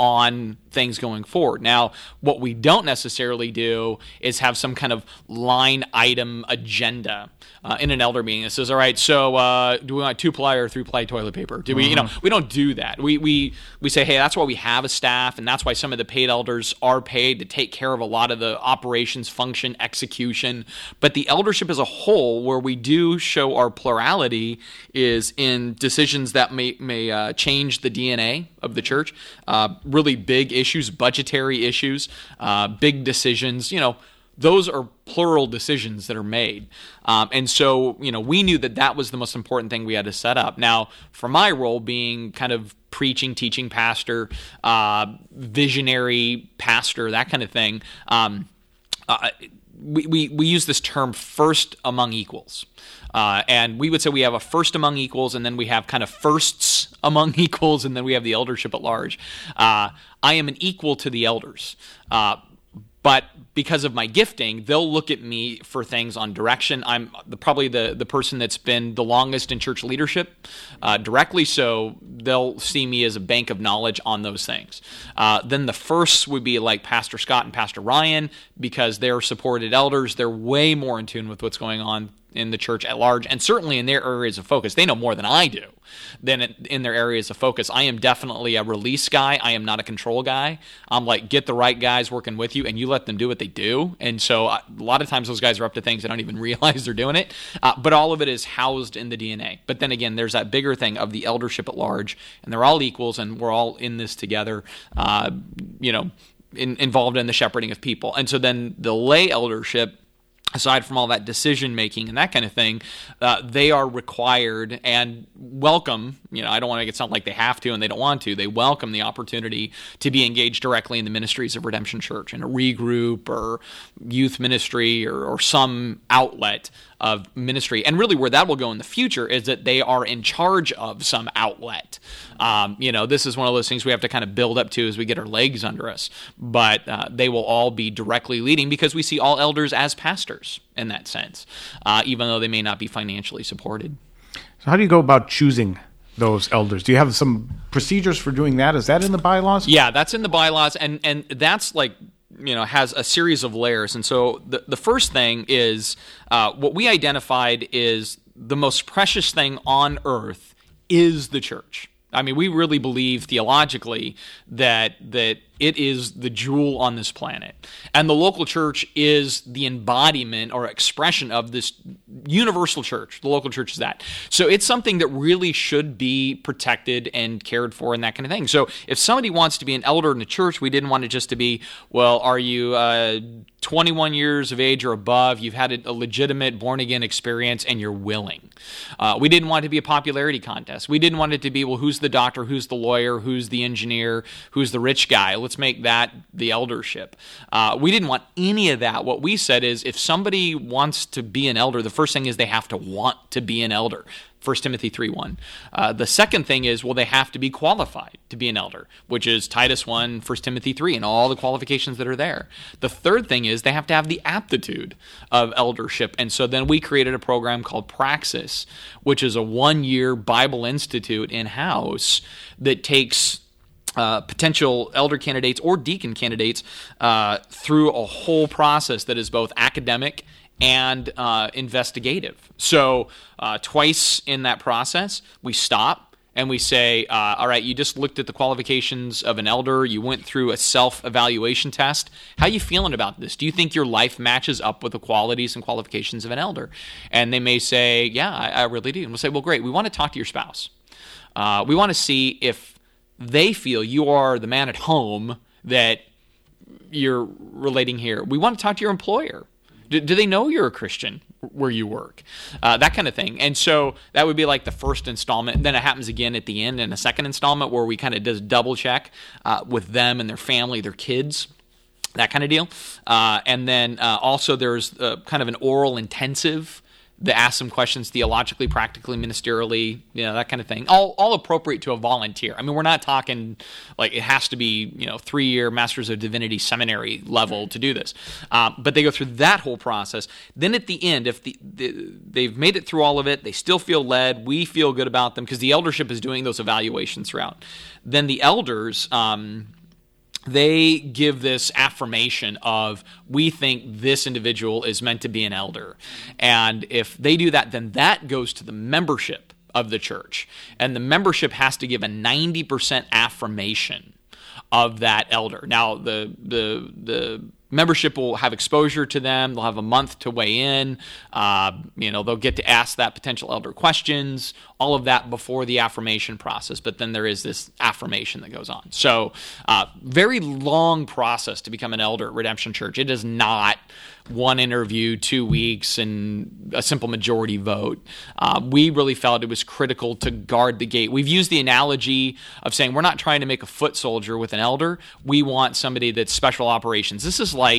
Speaker 3: on things going forward. Now, what we don't necessarily do is have some kind of line item agenda uh, in an elder meeting that says, all right, so uh, do we want two-ply or three-ply toilet paper? Do we, mm-hmm. you know, we don't do that. We, we, we say, hey, that's why we have a staff, and that's why some of the paid elders are paid to take care of a lot of the operations, function, execution. But the eldership as a whole, where we do show our plurality, is in decisions that may, may uh, change the D N A of the church, uh, really big issues, budgetary issues, uh, big decisions, you know, those are plural decisions that are made. Um, and so, you know, we knew that that was the most important thing we had to set up. Now, for my role being kind of preaching, teaching pastor, uh, visionary pastor, that kind of thing, um, uh, we, we, we use this term first among equals. Uh, and we would say we have a first among equals, and then we have kind of firsts among equals, and then we have the eldership at large. Uh, I am an equal to the elders. Uh, but because of my gifting, they'll look at me for things on direction. I'm the, probably the, the person that's been the longest in church leadership uh, directly, so they'll see me as a bank of knowledge on those things. Uh, then the first would be like Pastor Scott and Pastor Ryan, because they're supported elders. They're way more in tune with what's going on in the church at large, and certainly in their areas of focus. They know more than I do than in their areas of focus. I am definitely a release guy. I am not a control guy. I'm like, get the right guys working with you, and you let them do what they do. And so a lot of times those guys are up to things they don't even realize they're doing it. Uh, but all of it is housed in the D N A. But then again, there's that bigger thing of the eldership at large, and they're all equals, and we're all in this together, uh, you know, in, involved in the shepherding of people. And so then the lay eldership, aside from all that decision-making and that kind of thing, uh, they are required and welcome, you know, I don't want to make it sound like they have to and they don't want to, they welcome the opportunity to be engaged directly in the ministries of Redemption Church, in a regroup or youth ministry or, or some outlet of ministry. And really where that will go in the future is that they are in charge of some outlet. Um, you know, this is one of those things we have to kind of build up to as we get our legs under us. But uh, they will all be directly leading, because we see all elders as pastors in that sense, uh, even though they may not be financially supported.
Speaker 2: So how do you go about choosing those elders? Do you have some procedures for doing that? Is that in the bylaws?
Speaker 3: Yeah, that's in the bylaws, and and that's like, you know, has a series of layers. And so the, the first thing is uh, what we identified is the most precious thing on earth is the church. I mean, we really believe theologically that that it is the jewel on this planet. And the local church is the embodiment or expression of this universal church. The local church is that. So it's something that really should be protected and cared for and that kind of thing. So if somebody wants to be an elder in the church, we didn't want it just to be, well, are you uh, twenty-one years of age or above, you've had a legitimate born-again experience, and you're willing. Uh, we didn't want it to be a popularity contest. We didn't want it to be, well, who's the doctor, who's the lawyer, who's the engineer, who's the rich guy? Let's make that the eldership. Uh, we didn't want any of that. What we said is, if somebody wants to be an elder, the first thing is they have to want to be an elder. First Timothy three one. Uh, the second thing is, well, they have to be qualified to be an elder, which is Titus one, First Timothy three, and all the qualifications that are there. The third thing is they have to have the aptitude of eldership. And so then we created a program called Praxis, which is a one-year Bible Institute in-house that takes Uh, potential elder candidates or deacon candidates uh, through a whole process that is both academic and uh, investigative. So uh, twice in that process, we stop and we say, uh, all right, you just looked at the qualifications of an elder. You went through a self-evaluation test. How you feeling about this? Do you think your life matches up with the qualities and qualifications of an elder? And they may say, yeah, I, I really do. And we'll say, well, great. We want to talk to your spouse. Uh, we want to see if they feel you are the man at home that you're relating here. We want to talk to your employer. Do, do they know you're a Christian where you work? Uh, that kind of thing. And so that would be like the first installment. Then it happens again at the end in a second installment where we kind of just double check uh, with them and their family, their kids, that kind of deal. Uh, and then uh, also there's uh, kind of an oral intensive that asks some questions theologically, practically, ministerially, you know, that kind of thing. All all appropriate to a volunteer. I mean, we're not talking like it has to be, you know, three-year Masters of Divinity seminary level to do this. Um, but they go through that whole process. Then at the end, if the, the they've made it through all of it, they still feel led, we feel good about them because the eldership is doing those evaluations throughout. Then the elders... Um, they give this affirmation of, we think this individual is meant to be an elder. And if they do that, then that goes to the membership of the church. And the membership has to give a ninety percent affirmation of that elder. Now, the the the membership will have exposure to them. They'll have a month to weigh in. Uh, you know, they'll get to ask that potential elder questions, all of that before the affirmation process. But then there is this affirmation that goes on. So uh, very long process to become an elder at Redemption Church. It is not one interview, two weeks, and a simple majority vote. Uh, we really felt it was critical to guard the gate. We've used the analogy of saying we're not trying to make a foot soldier with an elder. We want somebody that's special operations. This is like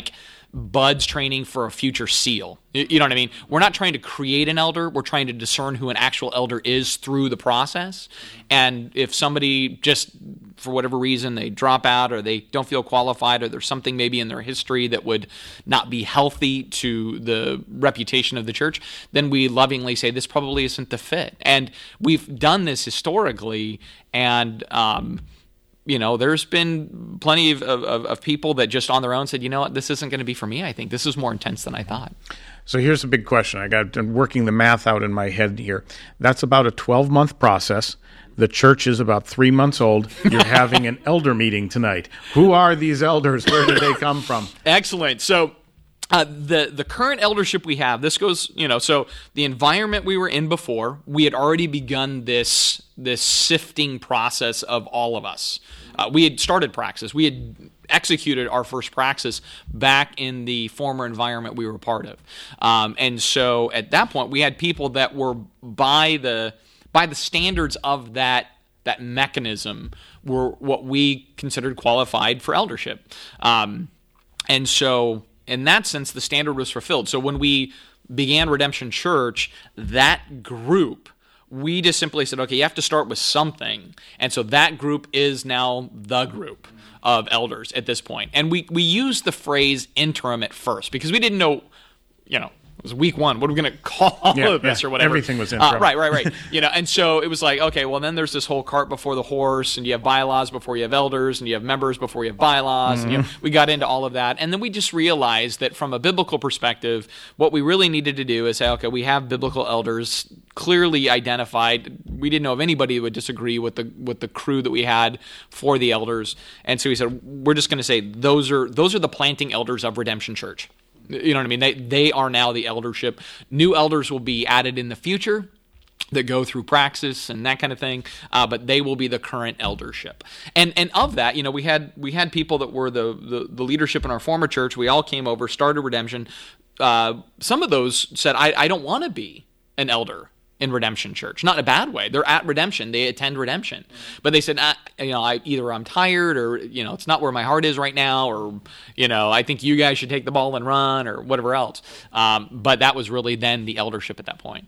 Speaker 3: buds training for a future SEAL. You know what I mean? We're not trying to create an elder. We're trying to discern who an actual elder is through the process. And if somebody just, for whatever reason, they drop out or they don't feel qualified or there's something maybe in their history that would not be healthy to the reputation of the church, then we lovingly say this probably isn't the fit. And we've done this historically, and um, you know, there's been plenty of, of, of people that just on their own said, you know what, this isn't going to be for me. I think this is more intense than I thought.
Speaker 2: So here's a big question. I got I'm working the math out in my head here. That's about a twelve-month process. The church is about three months old. You're having an elder meeting tonight. Who are these elders? Where did they come from?
Speaker 3: Excellent. So uh, the the current eldership we have, this goes, you know, so the environment we were in before, we had already begun this this sifting process of all of us. Uh, we had started praxis. We had executed our first praxis back in the former environment we were part of. Um, and so at that point, we had people that were by the by the standards of that that mechanism were what we considered qualified for eldership. Um, and so in that sense, the standard was fulfilled. So when we began Redemption Church, that group, we just simply said, okay, you have to start with something. And so that group is now the group of elders at this point. And we, we used the phrase interim at first because we didn't know, you know, it was week one. What are we going to call all
Speaker 2: yeah,
Speaker 3: of this
Speaker 2: yeah.
Speaker 3: or whatever?
Speaker 2: Everything was interim.
Speaker 3: Uh, right, right, right. You know, and so it was like, okay, well, then there's this whole cart before the horse, and you have bylaws before you have elders, and you have members before you have bylaws. Mm-hmm. And you know, we got into all of that. And then we just realized that from a biblical perspective, what we really needed to do is say, okay, we have biblical elders clearly identified. We didn't know if anybody would disagree with the with the crew that we had for the elders. And so we said, we're just going to say those are those are the planting elders of Redemption Church. You know what I mean? They they are now the eldership. New elders will be added in the future that go through praxis and that kind of thing, uh, but they will be the current eldership. And and of that, you know, we had we had people that were the the, the leadership in our former church. We all came over, started Redemption. Uh, some of those said, I, I don't want to be an elder in Redemption Church. Not in a bad way. They're at Redemption. They attend Redemption. But they said, ah, you know, I, either I'm tired or, you know, it's not where my heart is right now, or, you know, I think you guys should take the ball and run or whatever else. Um, but that was really then the eldership at that point.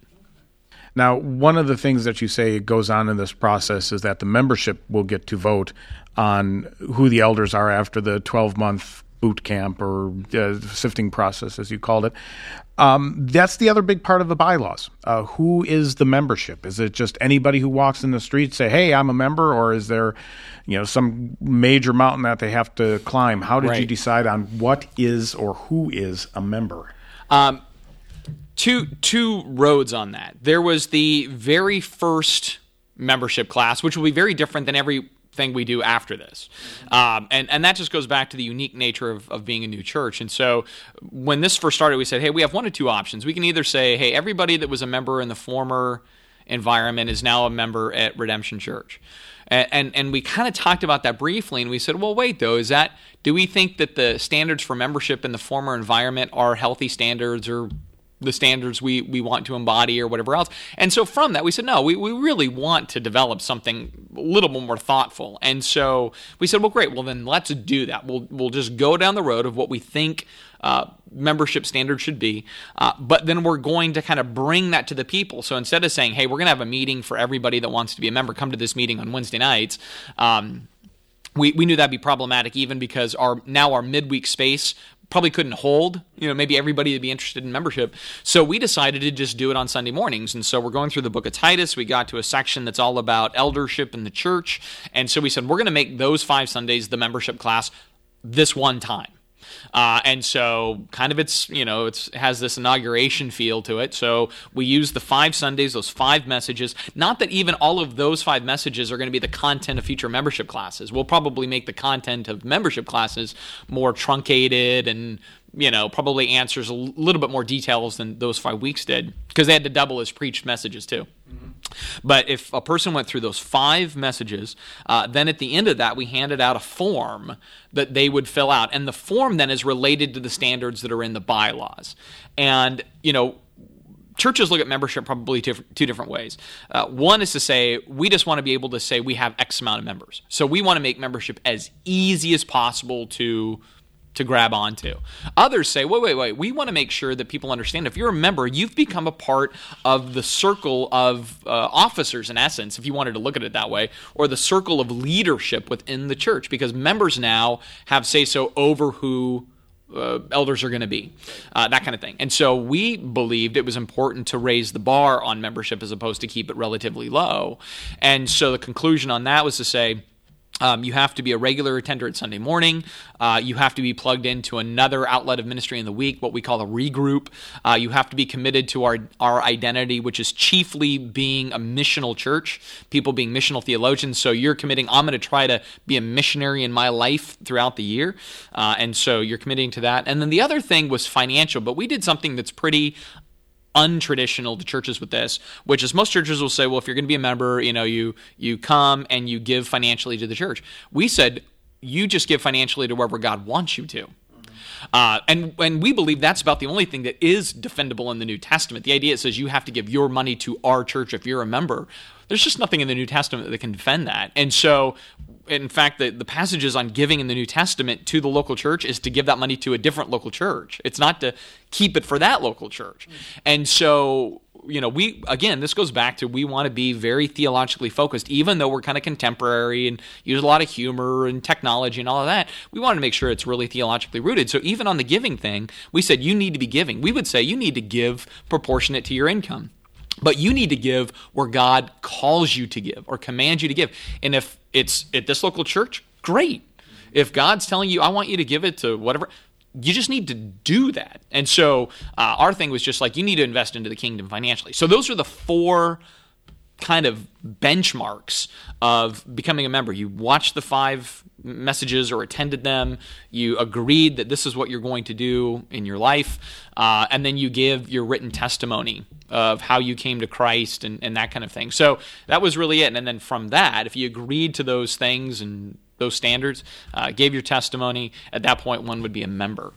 Speaker 2: Now, one of the things that you say goes on in this process is that the membership will get to vote on who the elders are after the twelve-month boot camp or uh, sifting process, as you called it. Um, that's the other big part of the bylaws. Uh, who is the membership? Is it just anybody who walks in the street say, hey, I'm a member, or is there, you know, some major mountain that they have to climb? How did
Speaker 3: right.
Speaker 2: you decide on what is or who is a member?
Speaker 3: Um, two two roads on that. There was the very first membership class, which will be very different than every thing we do after this. Um, and, and that just goes back to the unique nature of, of being a new church. And so when this first started, we said, hey, we have one of two options. We can either say, hey, everybody that was a member in the former environment is now a member at Redemption Church. And, and, and we kind of talked about that briefly, and we said, well, wait, though, is that, do we think that the standards for membership in the former environment are healthy standards or the standards we, we want to embody or whatever else? And so from that, we said, no, we, we really want to develop something a little bit more thoughtful. And so we said, well, great, well, then let's do that. We'll we'll just go down the road of what we think uh, membership standards should be, uh, but then we're going to kind of bring that to the people. So instead of saying, hey, we're going to have a meeting for everybody that wants to be a member, come to this meeting on Wednesday nights, um, we, we knew that'd be problematic even because our now our midweek space probably couldn't hold, you know, maybe everybody would be interested in membership. So we decided to just do it on Sunday mornings. And so we're going through the book of Titus. We got to a section that's all about eldership in the church. And so we said, we're going to make those five Sundays the membership class this one time. Uh, and so kind of it's, you know, it's, it has this inauguration feel to it. So we use the five Sundays, those five messages. Not that even all of those five messages are going to be the content of future membership classes. We'll probably make the content of membership classes more truncated and, you know, probably answers a little bit more details than those five weeks did because they had to double as preached messages too. Mm-hmm. But if a person went through those five messages, uh, then at the end of that, we handed out a form that they would fill out. And the form then is related to the standards that are in the bylaws. And, you know, churches look at membership probably two, two different ways. Uh, one is to say, we just want to be able to say we have X amount of members. So we want to make membership as easy as possible to to grab onto. Others say, wait, wait, wait, we want to make sure that people understand if you're a member, you've become a part of the circle of uh, officers, in essence, if you wanted to look at it that way, or the circle of leadership within the church, because members now have say-so over who Uh, elders are going to be, uh, that kind of thing. And so we believed it was important to raise the bar on membership as opposed to keep it relatively low. And so the conclusion on that was to say, Um, you have to be a regular attender at Sunday morning. Uh, you have to be plugged into another outlet of ministry in the week, what we call a regroup. Uh, you have to be committed to our, our identity, which is chiefly being a missional church, people being missional theologians. So you're committing, I'm going to try to be a missionary in my life throughout the year. Uh, and so you're committing to that. And then the other thing was financial, but we did something that's pretty untraditional to churches with this, which is most churches will say, well, if you're going to be a member, you know, you you come and you give financially to the church. We said, you just give financially to wherever God wants you to. Uh, and, and we believe that's about the only thing that is defendable in the New Testament. The idea says you have to give your money to our church if you're a member. There's just nothing in the New Testament that can defend that. And so, in fact, the, the passages on giving in the New Testament to the local church is to give that money to a different local church. It's not to keep it for that local church. And so, you know, we, again, this goes back to we want to be very theologically focused, even though we're kind of contemporary and use a lot of humor and technology and all of that. We want to make sure it's really theologically rooted. So even on the giving thing, we said you need to be giving. We would say you need to give proportionate to your income. But you need to give where God calls you to give or commands you to give. And if it's at this local church, great. If God's telling you, I want you to give it to whatever, you just need to do that. And so uh, our thing was just like, you need to invest into the kingdom financially. So those are the four kind of benchmarks of becoming a member. You watched the five messages or attended them. You agreed that this is what you're going to do in your life. Uh, and then you give your written testimony of how you came to Christ and, and that kind of thing. So that was really it. And then from that, if you agreed to those things and those standards, uh, gave your testimony, at that point, one would be a member.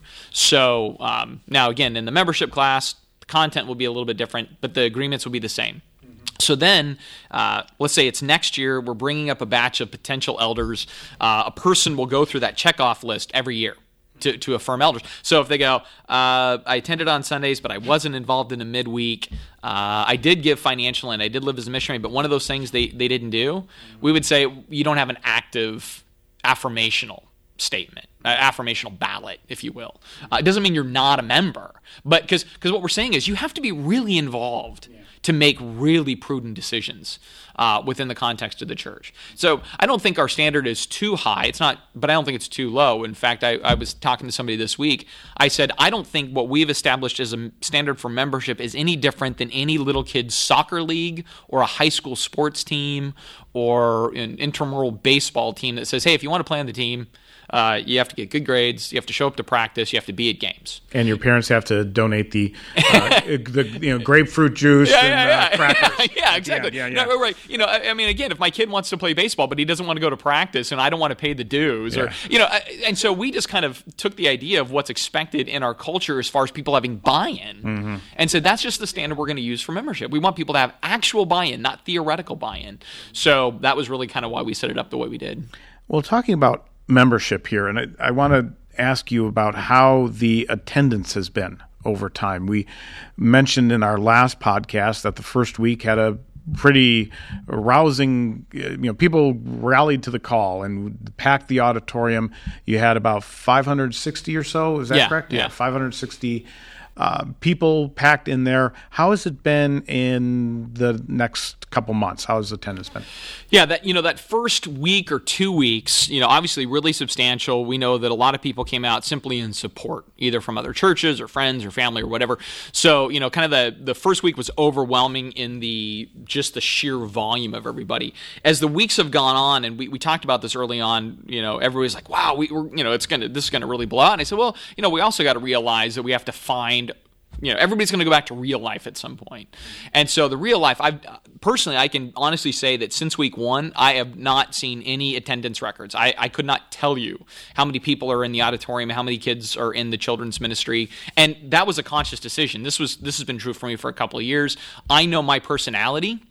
Speaker 3: So um, now, again, in the membership class, the content will be a little bit different, but the agreements will be the same. So then, uh, let's say it's next year, we're bringing up a batch of potential elders. Uh, a person will go through that checkoff list every year to, to affirm elders. So if they go, uh, I attended on Sundays, but I wasn't involved in a midweek. Uh, I did give financial and I did live as a missionary, but one of those things they, they didn't do, we would say you don't have an active affirmational statement, uh, affirmational ballot, if you will. Uh, it doesn't mean you're not a member, but because because what we're saying is you have to be really involved yeah. to make really prudent decisions uh, within the context of the church. So I don't think our standard is too high. It's not, but I don't think it's too low. In fact, I, I was talking to somebody this week. I said, I don't think what we've established as a standard for membership is any different than any little kid's soccer league or a high school sports team or an intramural baseball team that says, hey, if you want to play on the team, Uh, you have to get good grades. You have to show up to practice. You have to be at games.
Speaker 2: And your parents have to donate the, uh, the you know, grapefruit juice
Speaker 3: yeah,
Speaker 2: and
Speaker 3: yeah, yeah.
Speaker 2: Uh, crackers.
Speaker 3: yeah, exactly.
Speaker 2: Yeah, yeah, yeah.
Speaker 3: No, right. You know, I, I mean, again, if my kid wants to play baseball, but he doesn't want to go to practice, and I don't want to pay the dues,
Speaker 2: yeah.
Speaker 3: or you know, and so we just kind of took the idea of what's expected in our culture as far as people having buy-in, mm-hmm. and said that's just the standard we're going to use for membership. We want people to have actual buy-in, not theoretical buy-in. So that was really kind of why we set it up the way we did.
Speaker 2: Well, talking about membership here, and I, I want to ask you about how the attendance has been over time. We mentioned in our last podcast that the first week had a pretty rousing, you know, people rallied to the call and packed the auditorium. You had about five hundred sixty or so, is that
Speaker 3: yeah,
Speaker 2: correct?
Speaker 3: Yeah,
Speaker 2: yeah five hundred sixty uh, people packed in there. How has it been in the next couple months? How has attendance been?
Speaker 3: Yeah, that you know that first week or two weeks, you know, obviously really substantial. We know that a lot of people came out simply in support, either from other churches or friends or family or whatever. So, you know, kind of the the first week was overwhelming in the just the sheer volume of everybody. As the weeks have gone on, and we, we talked about this early on, you know, everybody's like, wow, we we're, you know, it's gonna this is gonna really blow out. And I said, well, you know, we also got to realize that we have to find. You know, everybody's going to go back to real life at some point. And so the real life, I've personally, I can honestly say that since week one, I have not seen any attendance records. I, I could not tell you how many people are in the auditorium, how many kids are in the children's ministry. And that was a conscious decision. This was this has been true for me for a couple of years. I know my personality.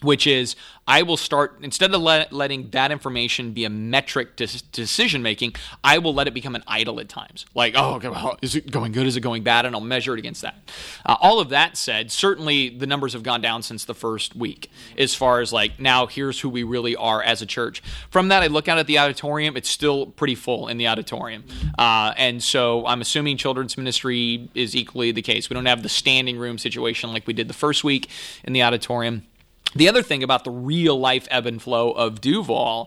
Speaker 3: which is I will start, instead of let, letting that information be a metric to decision-making, I will let it become an idol at times. Like, oh, okay, well, is it going good? Is it going bad? And I'll measure it against that. Uh, all of that said, certainly the numbers have gone down since the first week as far as like, now here's who we really are as a church. From that, I look out at the auditorium. It's still pretty full in the auditorium. Uh, and so I'm assuming children's ministry is equally the case. We don't have the standing room situation like we did the first week in the auditorium. The other thing about the real life ebb and flow of Duval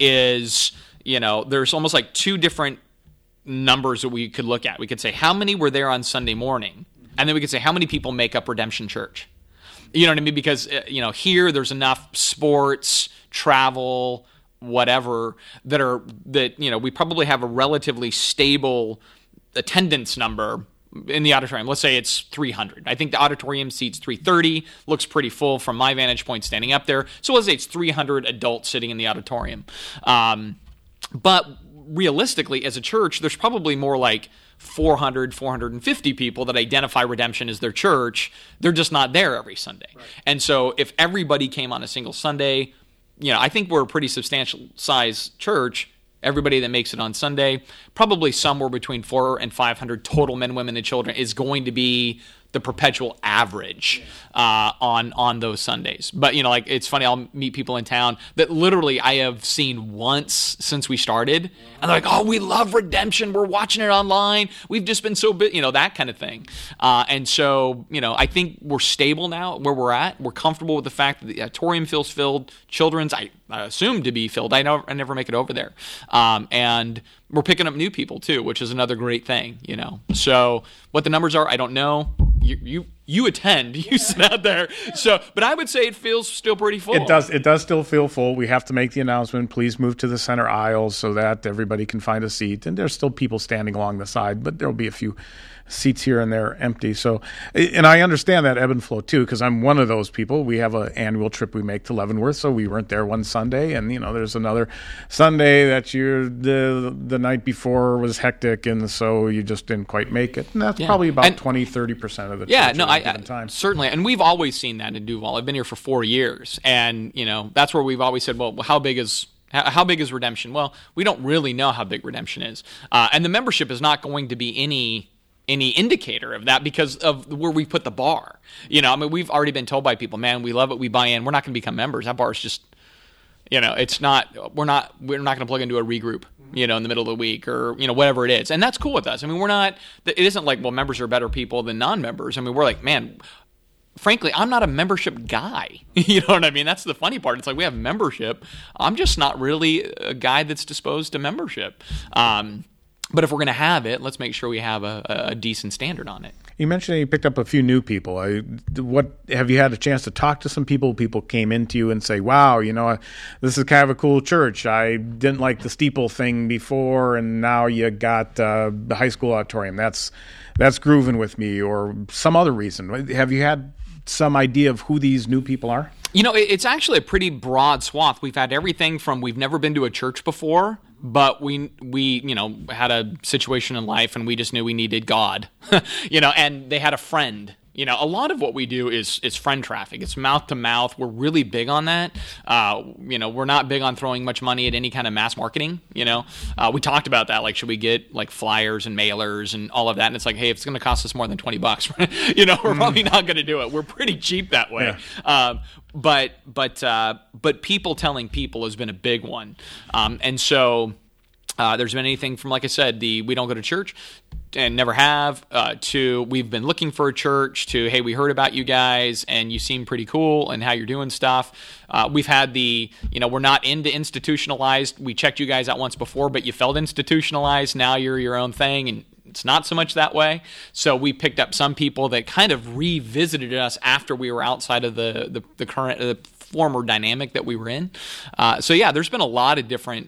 Speaker 3: is, you know, there's almost like two different numbers that we could look at. We could say how many were there on Sunday morning, and then we could say how many people make up Redemption Church. You know what I mean? Because, you know, here there's enough sports, travel, whatever, that are, that, you know, we probably have a relatively stable attendance number in the auditorium. Let's say it's three hundred. I think the auditorium seats three thirty, looks pretty full from my vantage point standing up there. So let's say it's three hundred adults sitting in the auditorium. Um, but realistically, as a church, there's probably more like four hundred, four hundred fifty people that identify Redemption as their church. They're just not there every Sunday. Right. And so if everybody came on a single Sunday, you know, I think we're a pretty substantial size church. Everybody that makes it on Sunday, probably somewhere between four and five hundred total men, women, and children is going to be the perpetual average uh, on on those Sundays. But, you know, like, it's funny, I'll meet people in town that literally I have seen once since we started, and they're like, oh, we love Redemption, we're watching it online, we've just been so big, you know, that kind of thing. Uh, and so, you know, I think we're stable now where we're at. We're comfortable with the fact that the auditorium feels filled. Children's, I, I assume to be filled. I, know, I never make it over there. Um, and we're picking up new people too, which is another great thing, you know. So what the numbers are, I don't know. You you you attend, you sit out there. So, but I would say it feels still pretty full.
Speaker 2: It does. It does still feel full. We have to make the announcement. Please move to the center aisle so that everybody can find a seat. And there's still people standing along the side, but there'll be a few seats here and there empty. So, and I understand that ebb and flow too, because I'm one of those people. We have an annual trip we make to Leavenworth, so we weren't there one Sunday, and you know, there's another Sunday that you the the night before was hectic, and so you just didn't quite make it. And that's yeah. probably about and, twenty, thirty percent of the
Speaker 3: yeah,
Speaker 2: church
Speaker 3: no,
Speaker 2: at
Speaker 3: I,
Speaker 2: a given
Speaker 3: I
Speaker 2: time.
Speaker 3: Certainly, and we've always seen that in Duval. I've been here for four years, and you know, that's where we've always said, well, how big is How big is Redemption? Well, we don't really know how big Redemption is. Uh, and the membership is not going to be any any indicator of that because of where we put the bar. You know, I mean, we've already been told by people, man, we love it, we buy in, we're not going to become members. That bar is just, you know, it's not, we're not, we're not going to plug into a regroup, you know, in the middle of the week or, you know, whatever it is. And that's cool with us. I mean, we're not, it isn't like, well, members are better people than non-members. I mean, we're like, man, frankly, I'm not a membership guy. You know what I mean? That's the funny part. It's like we have membership. I'm just not really a guy that's disposed to membership. Um, but if we're going to have it, let's make sure we have a, a decent standard on it.
Speaker 2: You mentioned you picked up a few new people. I, what have you had a chance to talk to some people? People came into you and say, wow, you know, this is kind of a cool church. I didn't like the steeple thing before, and now you got uh, the high school auditorium. That's that's grooving with me, or some other reason. Have you had some idea of who these new people are?
Speaker 3: You know, it's actually a pretty broad swath. We've had everything from we've never been to a church before, but we, we you know, had a situation in life and we just knew we needed God, you know, and they had a friend. You know, a lot of what we do is is friend traffic. It's mouth to mouth. We're really big on that. Uh, you know, we're not big on throwing much money at any kind of mass marketing. You know, uh, we talked about that. Like, should we get like flyers and mailers and all of that? And it's like, hey, if it's going to cost us more than twenty bucks, you know, we're mm. probably not going to do it. We're pretty cheap that way. Yeah. Um, but but uh, but people telling people has been a big one, um, and so. Uh, there's been anything from, like I said, the we don't go to church and never have, uh, to we've been looking for a church, to, hey, we heard about you guys and you seem pretty cool and how you're doing stuff. Uh, we've had the, you know, we're not into institutionalized. We checked you guys out once before, but you felt institutionalized. Now you're your own thing, and it's not so much that way. So we picked up some people that kind of revisited us after we were outside of the, the, the current, the former dynamic that we were in. Uh, so, yeah, there's been a lot of different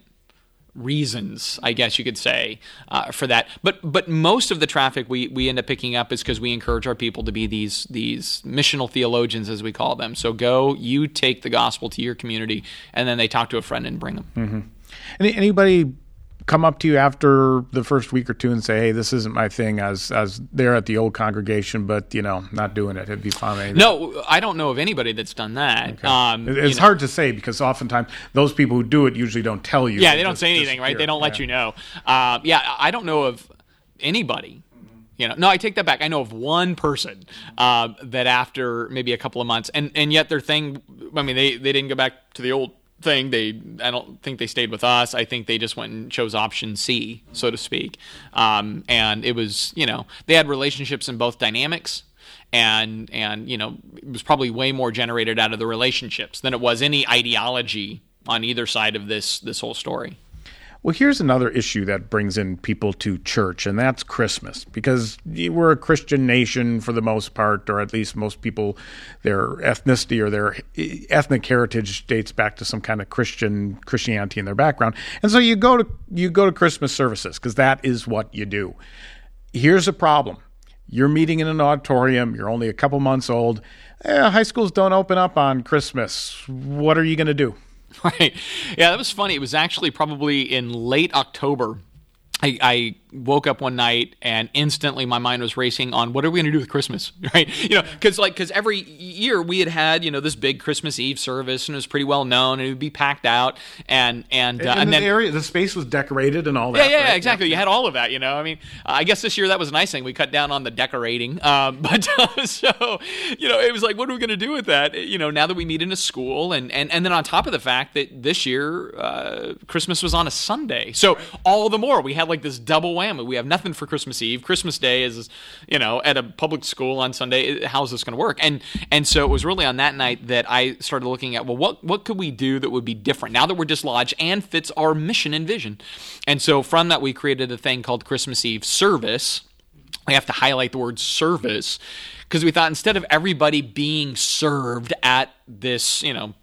Speaker 3: reasons, I guess you could say, uh, for that. But but most of the traffic we, we end up picking up is because we encourage our people to be these these missional theologians, as we call them. So go, you take the gospel to your community, and then they talk to a friend and bring them.
Speaker 2: Mm-hmm. Any, anybody come up to you after the first week or two and say, hey, this isn't my thing, as as they're at the old congregation, but, you know, not doing it? Have you found anything?
Speaker 3: No, I don't know of anybody that's done that.
Speaker 2: Okay.
Speaker 3: Um,
Speaker 2: it's
Speaker 3: you know.
Speaker 2: hard to say because oftentimes those people who do it usually don't tell you.
Speaker 3: Yeah, they don't
Speaker 2: just
Speaker 3: say anything, right?
Speaker 2: disappear.
Speaker 3: They don't let
Speaker 2: Yeah.
Speaker 3: you know. Uh, yeah, I don't know of anybody. You know, no, I take that back. I know of one person uh, that after maybe a couple of months, and, and yet their thing, I mean, they, they didn't go back to the old thing. They, I don't think they stayed with us. I think they just went and chose option C, so to speak. Um, and it was, you know, they had relationships in both dynamics. And, and you know, it was probably way more generated out of the relationships than it was any ideology on either side of this this whole story.
Speaker 2: Well, here's another issue that brings in people to church, and that's Christmas, because we're a Christian nation for the most part, or at least most people, their ethnicity or their ethnic heritage dates back to some kind of Christian Christianity in their background. And so you go to you go to Christmas services because that is what you do. Here's a problem. You're meeting in an auditorium. You're only a couple months old. Eh, high schools don't open up on Christmas. What are you going to do?
Speaker 3: Right. Yeah, that was funny. It was actually probably in late October. I, I woke up one night and instantly my mind was racing on what are we going to do with Christmas, right? You know, because like because every year we had had you know this big Christmas Eve service and it was pretty well known and it would be packed out and and uh,
Speaker 2: and,
Speaker 3: and
Speaker 2: the
Speaker 3: then
Speaker 2: area, the space was decorated and all
Speaker 3: yeah
Speaker 2: that.
Speaker 3: yeah,
Speaker 2: right?
Speaker 3: yeah exactly. You had all of that. You know, I mean, uh, I guess this year that was a nice thing. We cut down on the decorating, um, but uh, so you know it was like what are we going to do with that? You know, now that we meet in a school and and and then on top of the fact that this year uh, Christmas was on a Sunday, so all the more we had like this double whammy. We have nothing for Christmas Eve. Christmas Day is, you know, at a public school on Sunday. How's this going to work? And and so it was really on that night that I started looking at, well, what what could we do that would be different now that we're dislodged and fits our mission and vision? And so from that, we created a thing called Christmas Eve Service. I have to highlight the word service because we thought instead of everybody being served at this, you know,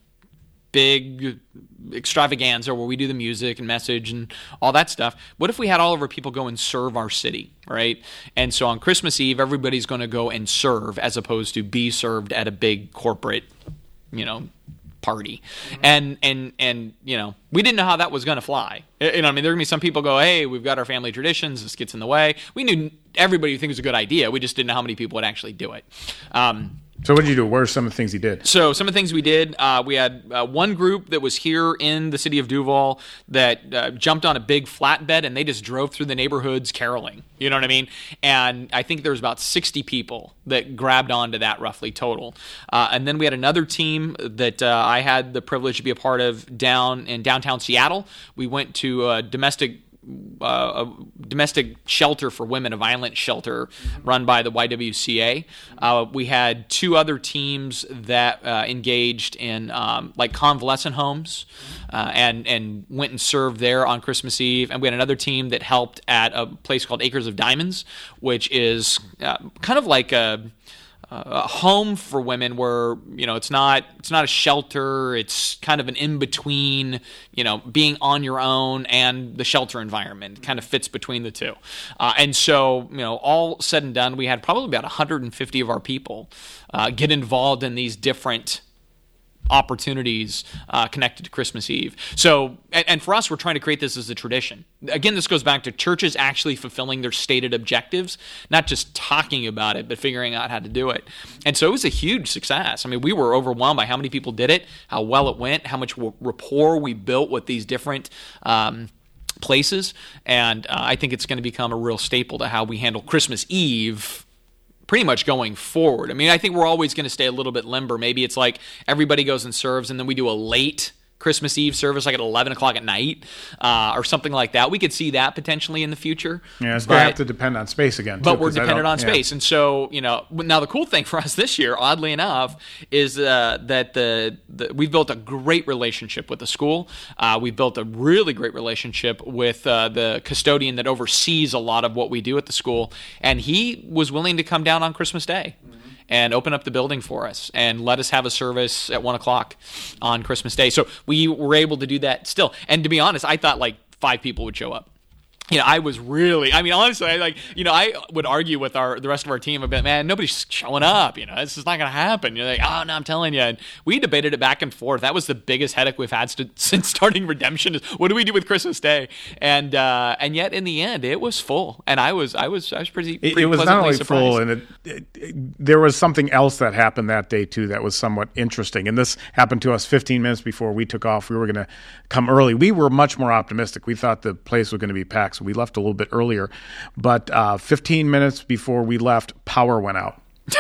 Speaker 3: big extravaganza where we do the music and message and all that stuff, what if we had all of our people go and serve our city, right? And so on Christmas Eve, everybody's going to go and serve as opposed to be served at a big corporate, you know, party. Mm-hmm. And, and, and, you know, we didn't know how that was going to fly. You know, I mean, there are going to be some people go, hey, we've got our family traditions. This gets in the way. We knew everybody would think it was a good idea. We just didn't know how many people would actually do it. Um,
Speaker 2: So what did you do? What are some of the things you did?
Speaker 3: So some of the things we did, uh, we had uh, one group that was here in the city of Duval that uh, jumped on a big flatbed and they just drove through the neighborhoods caroling. You know what I mean? And I think there was about sixty people that grabbed onto that roughly total. Uh, and then we had another team that uh, I had the privilege to be a part of down in downtown Seattle. We went to a domestic Uh, a domestic shelter for women, a violent shelter run by the Y W C A. Uh, we had two other teams that uh, engaged in um, like convalescent homes uh, and and went and served there on Christmas Eve. And we had another team that helped at a place called Acres of Diamonds, which is uh, kind of like a a home for women where, you know, it's not it's not a shelter. It's kind of an in-between, you know, being on your own and the shelter environment. It kind of fits between the two. Uh, and so, you know, all said and done, we had probably about one hundred fifty of our people uh, get involved in these different opportunities uh, connected to Christmas Eve. So, and, and for us, we're trying to create this as a tradition. Again, this goes back to churches actually fulfilling their stated objectives, not just talking about it, but figuring out how to do it. And so it was a huge success. I mean, we were overwhelmed by how many people did it, how well it went, how much rapport we built with these different um, places. And uh, I think it's going to become a real staple to how we handle Christmas Eve pretty much going forward. I mean, I think we're always going to stay a little bit limber. Maybe it's like everybody goes and serves and then we do a late Christmas Eve service like at eleven o'clock at night uh, or something like that. We could see that potentially in the future.
Speaker 2: Yeah, it's going to have to depend on space again.
Speaker 3: But
Speaker 2: too,
Speaker 3: we're dependent on
Speaker 2: yeah.
Speaker 3: space. And so, you know, now the cool thing for us this year, oddly enough, is uh, that the, the we've built a great relationship with the school. Uh, we've built a really great relationship with uh, the custodian that oversees a lot of what we do at the school. And he was willing to come down on Christmas Day and open up the building for us and let us have a service at one o'clock on Christmas Day. So we were able to do that still. And to be honest, I thought like five people would show up. you know, I was really, I mean, honestly, I like, you know, I would argue with our, the rest of our team about, man, nobody's showing up, you know, this is not going to happen. You're like, oh, no, I'm telling you. And we debated it back and forth. That was the biggest headache we've had st- since starting Redemption is, what do we do with Christmas Day? And, uh, and yet in the end, it was full. And I was, I was, I was pretty, pretty
Speaker 2: It, it was not only
Speaker 3: surprised.
Speaker 2: full, and it, it, it, there was something else that happened that day, too, that was somewhat interesting. And this happened to us fifteen minutes before we took off. We were going to come early. We were much more optimistic. We thought the place was going to be packed, so we left a little bit earlier, but uh, fifteen minutes before we left, power went out.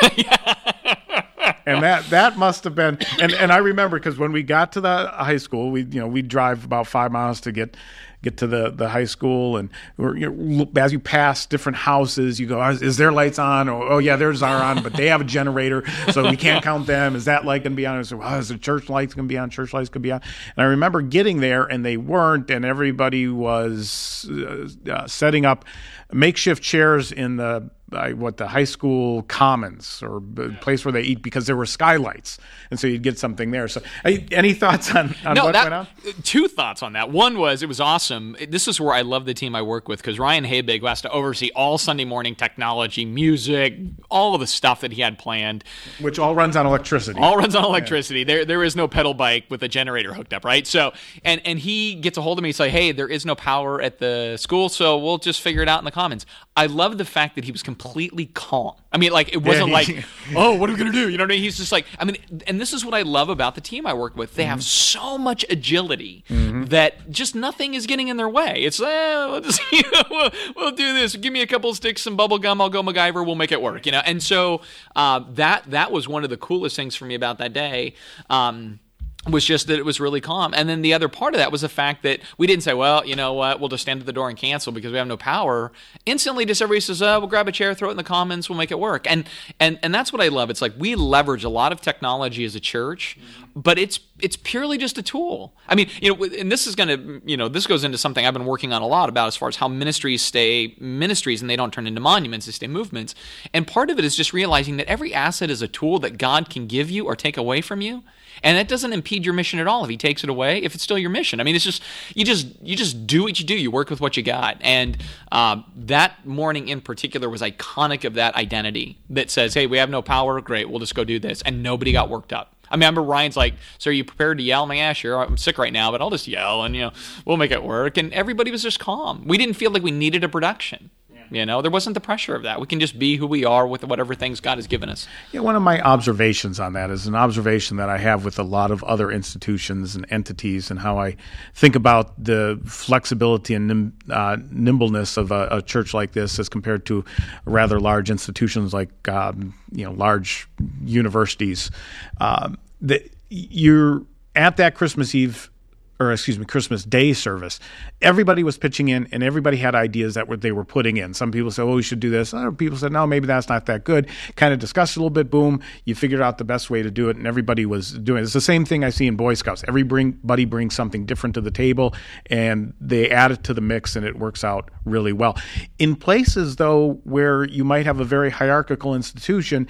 Speaker 2: And that that must have been, and, and I remember because when we got to the high school, we you know we drive about five miles to get get to the, the high school, and we're, you know, as you pass different houses, you go, is, is their lights on? Or, oh yeah, theirs are on, but they have a generator, so we can't count them. Is that light going to be on? So, well, is the church lights going to be on? Church lights going to be on? And I remember getting there, and they weren't, and everybody was uh, uh, setting up makeshift chairs in the uh, what the high school commons or the place where they eat, because there were skylights, and so you'd get something there. So, any thoughts on, on
Speaker 3: no,
Speaker 2: what
Speaker 3: that,
Speaker 2: went on?
Speaker 3: Two thoughts on that. One was it was awesome. This is where I love the team I work with, because Ryan Habig, who has to oversee all Sunday morning technology, music, all of the stuff that he had planned,
Speaker 2: which all runs on electricity.
Speaker 3: All runs on electricity. Yeah. There, there is no pedal bike with a generator hooked up, right? So, and and he gets a hold of me and say, hey, there is no power at the school, so we'll just figure it out in the commons. I love the fact that he was completely calm. I mean, like, it wasn't
Speaker 2: yeah, he,
Speaker 3: like, oh, what are we going to do? You know what I mean? He's just like, I mean, and this is what I love about the team I work with. They mm-hmm. have so much agility mm-hmm. that just nothing is getting in their way. It's, eh, we'll, just, you know, we'll, we'll do this. Give me a couple of sticks, some bubble gum, I'll go MacGyver, we'll make it work, you know? And so uh, that that was one of the coolest things for me about that day. Um was just that it was really calm. And then the other part of that was the fact that we didn't say, well, you know what, we'll just stand at the door and cancel because we have no power. Instantly, just everybody says, oh, we'll grab a chair, throw it in the commons, we'll make it work. And and and that's what I love. It's like we leverage a lot of technology as a church, but it's it's purely just a tool. I mean, you know, and this is going to, you know, this goes into something I've been working on a lot about as far as how ministries stay ministries and they don't turn into monuments, they stay movements. And part of it is just realizing that every asset is a tool that God can give you or take away from you. And that doesn't impede your mission at all if he takes it away, if it's still your mission. I mean, it's just, you just you just do what you do. You work with what you got. And uh, that morning in particular was iconic of that identity that says, hey, we have no power. Great, we'll just go do this. And nobody got worked up. I mean, I remember Ryan's like, so are you prepared to yell? I'm like, yeah, sure. I'm sick right now, but I'll just yell and, you know, we'll make it work. And everybody was just calm. We didn't feel like we needed a production. You know, there wasn't the pressure of that. We can just be who we are with whatever things God has given us.
Speaker 2: Yeah, one of my observations on that is an observation that I have with a lot of other institutions and entities, and how I think about the flexibility and nim- uh, nimbleness of a, a church like this as compared to rather large institutions like um, you know large universities. Um, that you're at that Christmas Eve. or excuse me, Christmas Day service, everybody was pitching in, and everybody had ideas that were, they were putting in. Some people said, oh, we should do this. Other people said, no, maybe that's not that good. Kind of discussed a little bit, boom, you figured out the best way to do it, and everybody was doing it. It's the same thing I see in Boy Scouts. Everybody brings something different to the table, and they add it to the mix, and it works out really well. In places, though, where you might have a very hierarchical institution,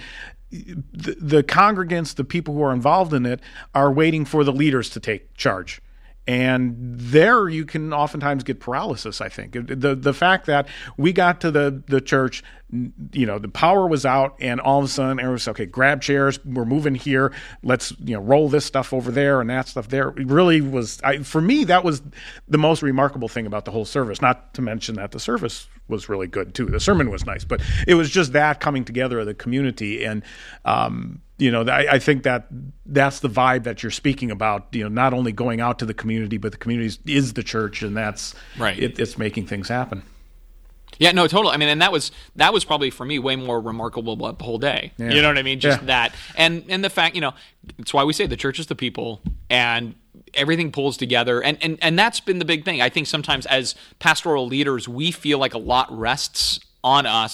Speaker 2: the, the congregants, the people who are involved in it, are waiting for the leaders to take charge. And there you can oftentimes get paralysis, I think. The the fact that we got to the, the church, you know, the power was out, and all of a sudden everyone was, okay, grab chairs, we're moving here, let's, you know, roll this stuff over there and that stuff there. It really was, I, for me, that was the most remarkable thing about the whole service, not to mention that the service was really good too. The sermon was nice, but it was just that coming together of the community. And, um, you know, I, I think that that's the vibe that you're speaking about, you know, not only going out to the community, but the community is the church, and that's
Speaker 3: right.
Speaker 2: It, it's making things happen.
Speaker 3: Yeah, no, totally. I mean, and that was that was probably for me way more remarkable about the whole day. Yeah. You know what I mean? Just yeah. that, and and the fact, you know, it's why we say the church is the people, and everything pulls together, and and and that's been the big thing. I think sometimes as pastoral leaders, we feel like a lot rests on us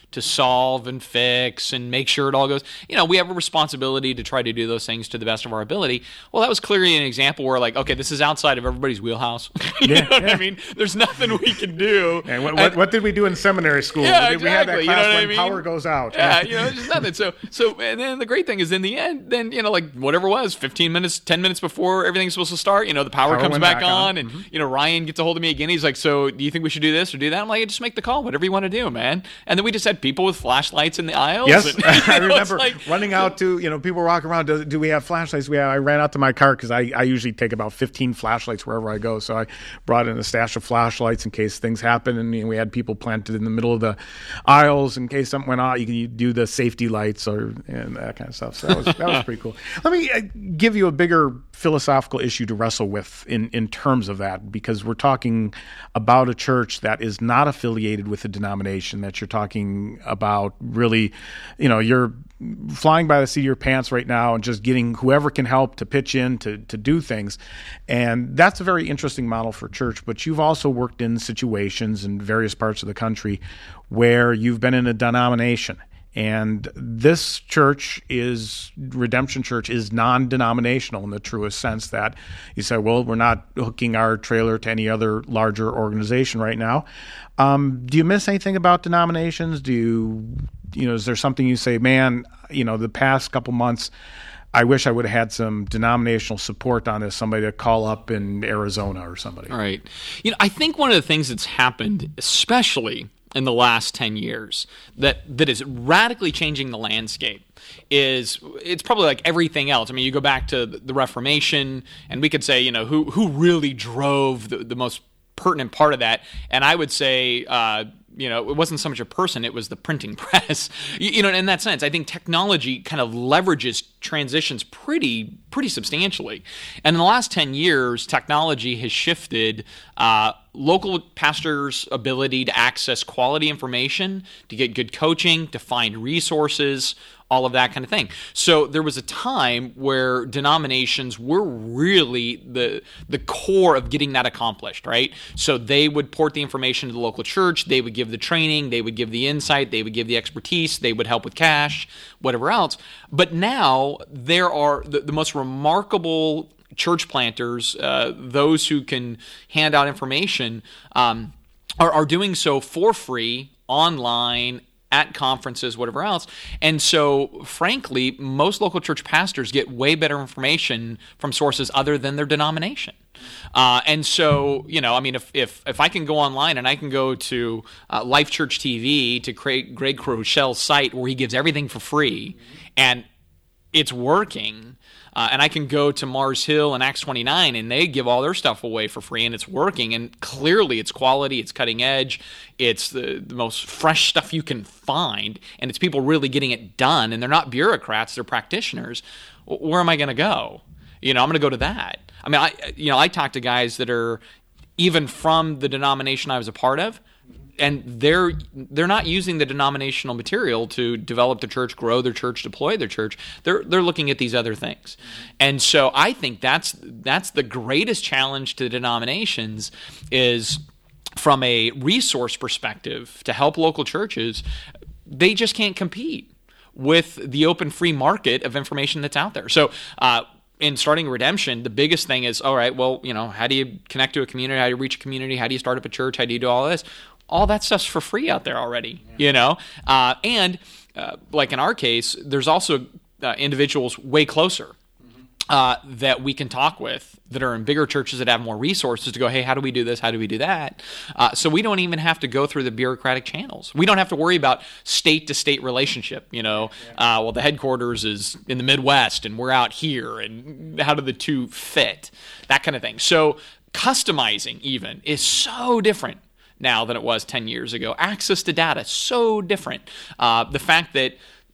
Speaker 3: to solve and fix and make sure it all goes. You know, we have a responsibility to try to do those things to the best of our ability. Well, that was clearly an example where, like, okay, this is outside of everybody's wheelhouse. you
Speaker 2: Yeah,
Speaker 3: know what
Speaker 2: yeah.
Speaker 3: I mean? There's nothing we can do.
Speaker 2: And what, what, what did we do in seminary school?
Speaker 3: Yeah,
Speaker 2: we had that
Speaker 3: exactly.
Speaker 2: class
Speaker 3: You know what
Speaker 2: when
Speaker 3: I mean?
Speaker 2: power goes out.
Speaker 3: Yeah, you know, it's just nothing. So, so, and then the great thing is, in the end, then you know, like whatever it was, fifteen minutes, ten minutes before everything's supposed to start, you know, the power,
Speaker 2: Power
Speaker 3: comes
Speaker 2: went
Speaker 3: back,
Speaker 2: back
Speaker 3: on,
Speaker 2: on.
Speaker 3: and you know, Ryan gets a hold of me again. He's like, "So, do you think we should do this or do that?" I'm like, "Just make the call, whatever you want to do, man." And then we just had people with flashlights in the aisles.
Speaker 2: Yes,
Speaker 3: and,
Speaker 2: I
Speaker 3: you know, it's
Speaker 2: remember
Speaker 3: like,
Speaker 2: running out to, you know, people walking around, do, do we have flashlights? We have, I ran out to my car because I, I usually take about fifteen flashlights wherever I go. So I brought in a stash of flashlights in case things happen. And you know, we had people planted in the middle of the aisles in case something went out. You can do the safety lights or and that kind of stuff. So that was, that was pretty cool. Let me uh, give you a bigger philosophical issue to wrestle with in, in terms of that, because we're talking about a church that is not affiliated with a denomination, that you're talking about really, you know, you're flying by the seat of your pants right now and just getting whoever can help to pitch in to, to do things. And that's a very interesting model for church, but you've also worked in situations in various parts of the country where you've been in a denomination. And this church is, Redemption Church is non-denominational in the truest sense that you say, well, we're not hooking our trailer to any other larger organization right now. Um, do you miss anything about denominations? Do you, you know, is there something you say, man, you know, the past couple months, I wish I would have had some denominational support on this, somebody to call up in Arizona or somebody.
Speaker 3: All right. You know, I think one of the things that's happened, especially in the last ten years, that that is radically changing the landscape is, it's probably like everything else. I mean, you go back to the Reformation, and we could say, you know, who who really drove the, the most pertinent part of that, and I would say, uh, you know, it wasn't so much a person, it was the printing press. You, you know, in that sense, I think technology kind of leverages transitions pretty pretty substantially. And in the last ten years, technology has shifted uh, local pastors' ability to access quality information, to get good coaching, to find resources, all of that kind of thing. So there was a time where denominations were really the the core of getting that accomplished, right? So they would port the information to the local church, they would give the training, they would give the insight, they would give the expertise, they would help with cash, whatever else. But now there are the, the most remarkable church planters, uh, those who can hand out information, um, are, are doing so for free, online, at conferences, whatever else. And so, frankly, most local church pastors get way better information from sources other than their denomination. Uh, and so, you know, I mean, if if if I can go online and I can go to uh, Life Church T V, to Craig, Greg Crochel's site where he gives everything for free, and it's working, uh, and I can go to Mars Hill and Acts twenty-nine, and they give all their stuff away for free, and it's working, and clearly it's quality, it's cutting edge, it's the, the most fresh stuff you can find, and it's people really getting it done, and they're not bureaucrats, they're practitioners. Where am I going to go? You know, I'm going to go to that. I mean, I you know, I talk to guys that are even from the denomination I was a part of, and they're they're not using the denominational material to develop their church, grow their church, deploy their church. They're they're looking at these other things. And so I think that's that's the greatest challenge to denominations, is from a resource perspective to help local churches. They just can't compete with the open free market of information that's out there. So uh in starting Redemption, the biggest thing is, all right, well, you know, how do you connect to a community? How do you reach a community? How do you start up a church? How do you do all of this? All that stuff's for free out there already, yeah. you know? Uh, and uh, like in our case, there's also uh, individuals way closer uh, that we can talk with that are in bigger churches that have more resources to go, hey, how do we do this? How do we do that? Uh, so we don't even have to go through the bureaucratic channels. We don't have to worry about state-to-state relationship, you know? Uh, well, the headquarters is in the Midwest, and we're out here, and how do the two fit? That kind of thing. So customizing even is so different now than it was ten years ago. Access to data, so different. Uh, the fact that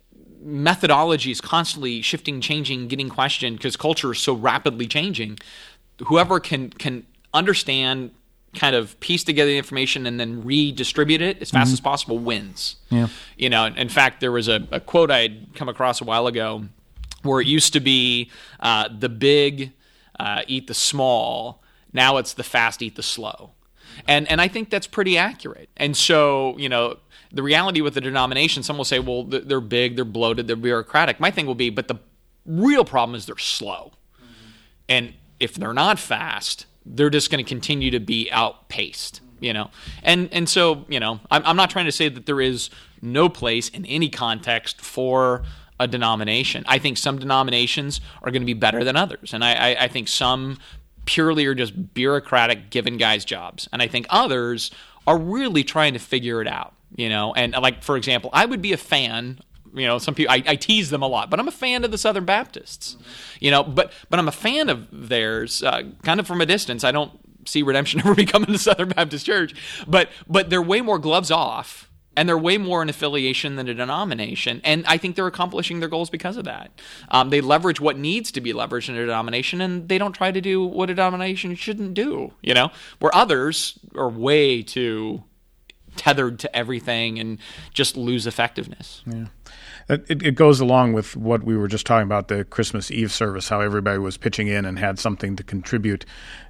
Speaker 3: methodology is constantly shifting, changing, getting questioned because culture is so rapidly changing. Whoever can can understand, kind of piece together the information and then redistribute it as fast mm-hmm. as possible wins.
Speaker 2: Yeah.
Speaker 3: You know, in fact, there was a, a quote I had come across a while ago where it used to be uh, the big uh, eat the small. Now it's the fast eat the slow. And and I think that's pretty accurate. And so, you know, the reality with the denomination, some will say, well, they're big, they're bloated, they're bureaucratic. My thing will be, but the real problem is they're slow. Mm-hmm. And if they're not fast, they're just going to continue to be outpaced, you know? And and so, you know, I'm, I'm not trying to say that there is no place in any context for a denomination. I think some denominations are going to be better than others. And I, I, I think some purely are just bureaucratic giving guys jobs. And I think others are really trying to figure it out, you know? And like, for example, I would be a fan, you know, some people, I, I tease them a lot, but I'm a fan of the Southern Baptists, mm-hmm. you know, but, but I'm a fan of theirs uh, kind of from a distance. I don't see Redemption ever becoming the Southern Baptist Church, but, but they're way more gloves off. And they're way more an affiliation than a denomination. And I think they're accomplishing their goals because of that. Um, they leverage what needs to be leveraged in a denomination, and they don't try to do what a denomination shouldn't do, you know? Where others are way too tethered to everything and just lose effectiveness.
Speaker 2: Yeah. It, it goes along with what we were just talking about, the Christmas Eve service, how everybody was pitching in and had something to contribute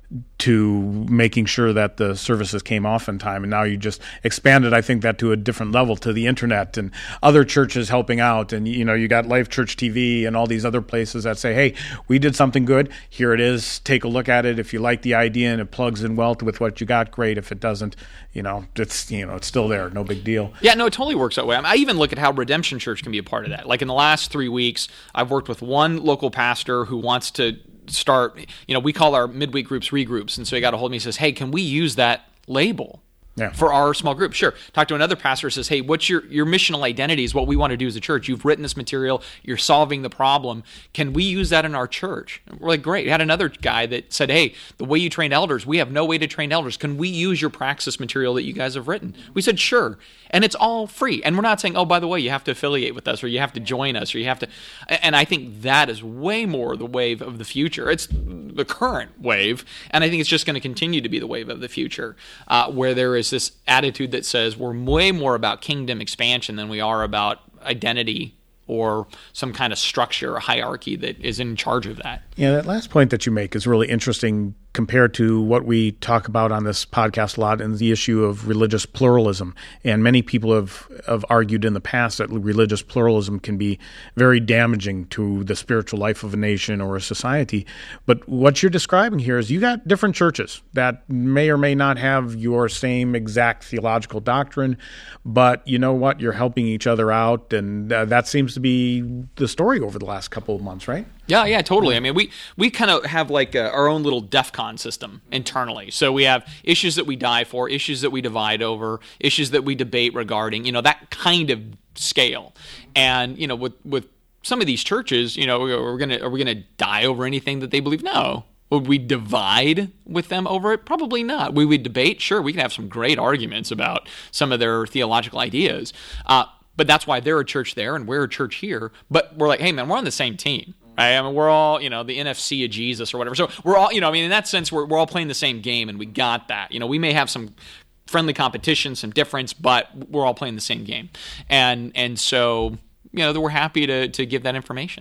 Speaker 2: to making sure that the services came off in time. And now you just expanded, I think, that to a different level, to the internet and other churches helping out. And, you know, you got Life Church T V and all these other places that say, hey, we did something good. Here it is. Take a look at it. If you like the idea and it plugs in well with what you got, great. If it doesn't, you know, it's, you know, it's still there. No big deal.
Speaker 3: Yeah, no, it totally works that way. I, mean, I even look at how Redemption Church can be a part of that. Like in the last three weeks, I've worked with one local pastor who wants to start, you know, we call our midweek groups regroups. And so he got a hold of me and says, hey, can we use that label
Speaker 2: yeah.
Speaker 3: for our small group? Sure. Talk to another pastor who says, hey, what's your, your missional identity is what we want to do as a church. You've written this material. You're solving the problem. Can we use that in our church? And we're like, great. We had another guy that said, hey, the way you train elders, we have no way to train elders. Can we use your praxis material that you guys have written? We said, sure. And it's all free. And we're not saying, oh, by the way, you have to affiliate with us or you have to join us or you have to. And I think that is way more the wave of the future. It's the current wave. And I think it's just going to continue to be the wave of the future, uh, where there is this attitude that says we're way more about kingdom expansion than we are about identity or some kind of structure or hierarchy that is in charge of that.
Speaker 2: Yeah, that last point that you make is really interesting compared to what we talk about on this podcast a lot, and the issue of religious pluralism. And many people have, have argued in the past that religious pluralism can be very damaging to the spiritual life of a nation or a society. But what you're describing here is you got different churches that may or may not have your same exact theological doctrine, but you know what? You're helping each other out, and uh, that seems to be the story over the last couple of months, right?
Speaker 3: Yeah, yeah, totally. I mean, we, we kind of have like a, our own little DEFCON system internally. So we have issues that we die for, issues that we divide over, issues that we debate regarding, you know, that kind of scale. And, you know, with, with some of these churches, you know, we're gonna are we gonna die over anything that they believe? No. Would we divide with them over it? Probably not. We would debate. Sure, we can have some great arguments about some of their theological ideas. Uh, but that's why they're a church there and we're a church here. But we're like, hey, man, we're on the same team. I mean, we're all, you know, the N F C of Jesus or whatever. So we're all, you know, I mean, in that sense, we're we're all playing the same game, and we got that. You know, we may have some friendly competition, some difference, but we're all playing the same game. And and so, you know, we're happy to to give that information.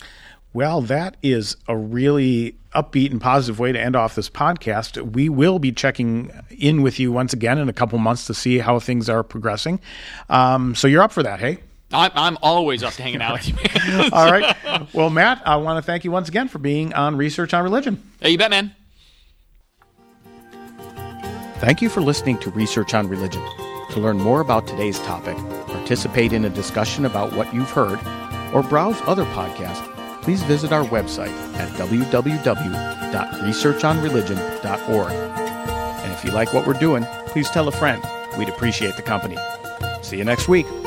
Speaker 2: Well, that is a really upbeat and positive way to end off this podcast. We will be checking in with you once again in a couple months to see how things are progressing. Um, so you're up for that, hey?
Speaker 3: I'm, I'm always up to hanging out with you, man.
Speaker 2: All right. Well, Matt, I want to thank you once again for being on Research on Religion.
Speaker 3: Hey, you bet, man.
Speaker 2: Thank you for listening to Research on Religion. To learn more about today's topic, participate in a discussion about what you've heard, or browse other podcasts, please visit our website at w w w dot research on religion dot org. And if you like what we're doing, please tell a friend. We'd appreciate the company. See you next week.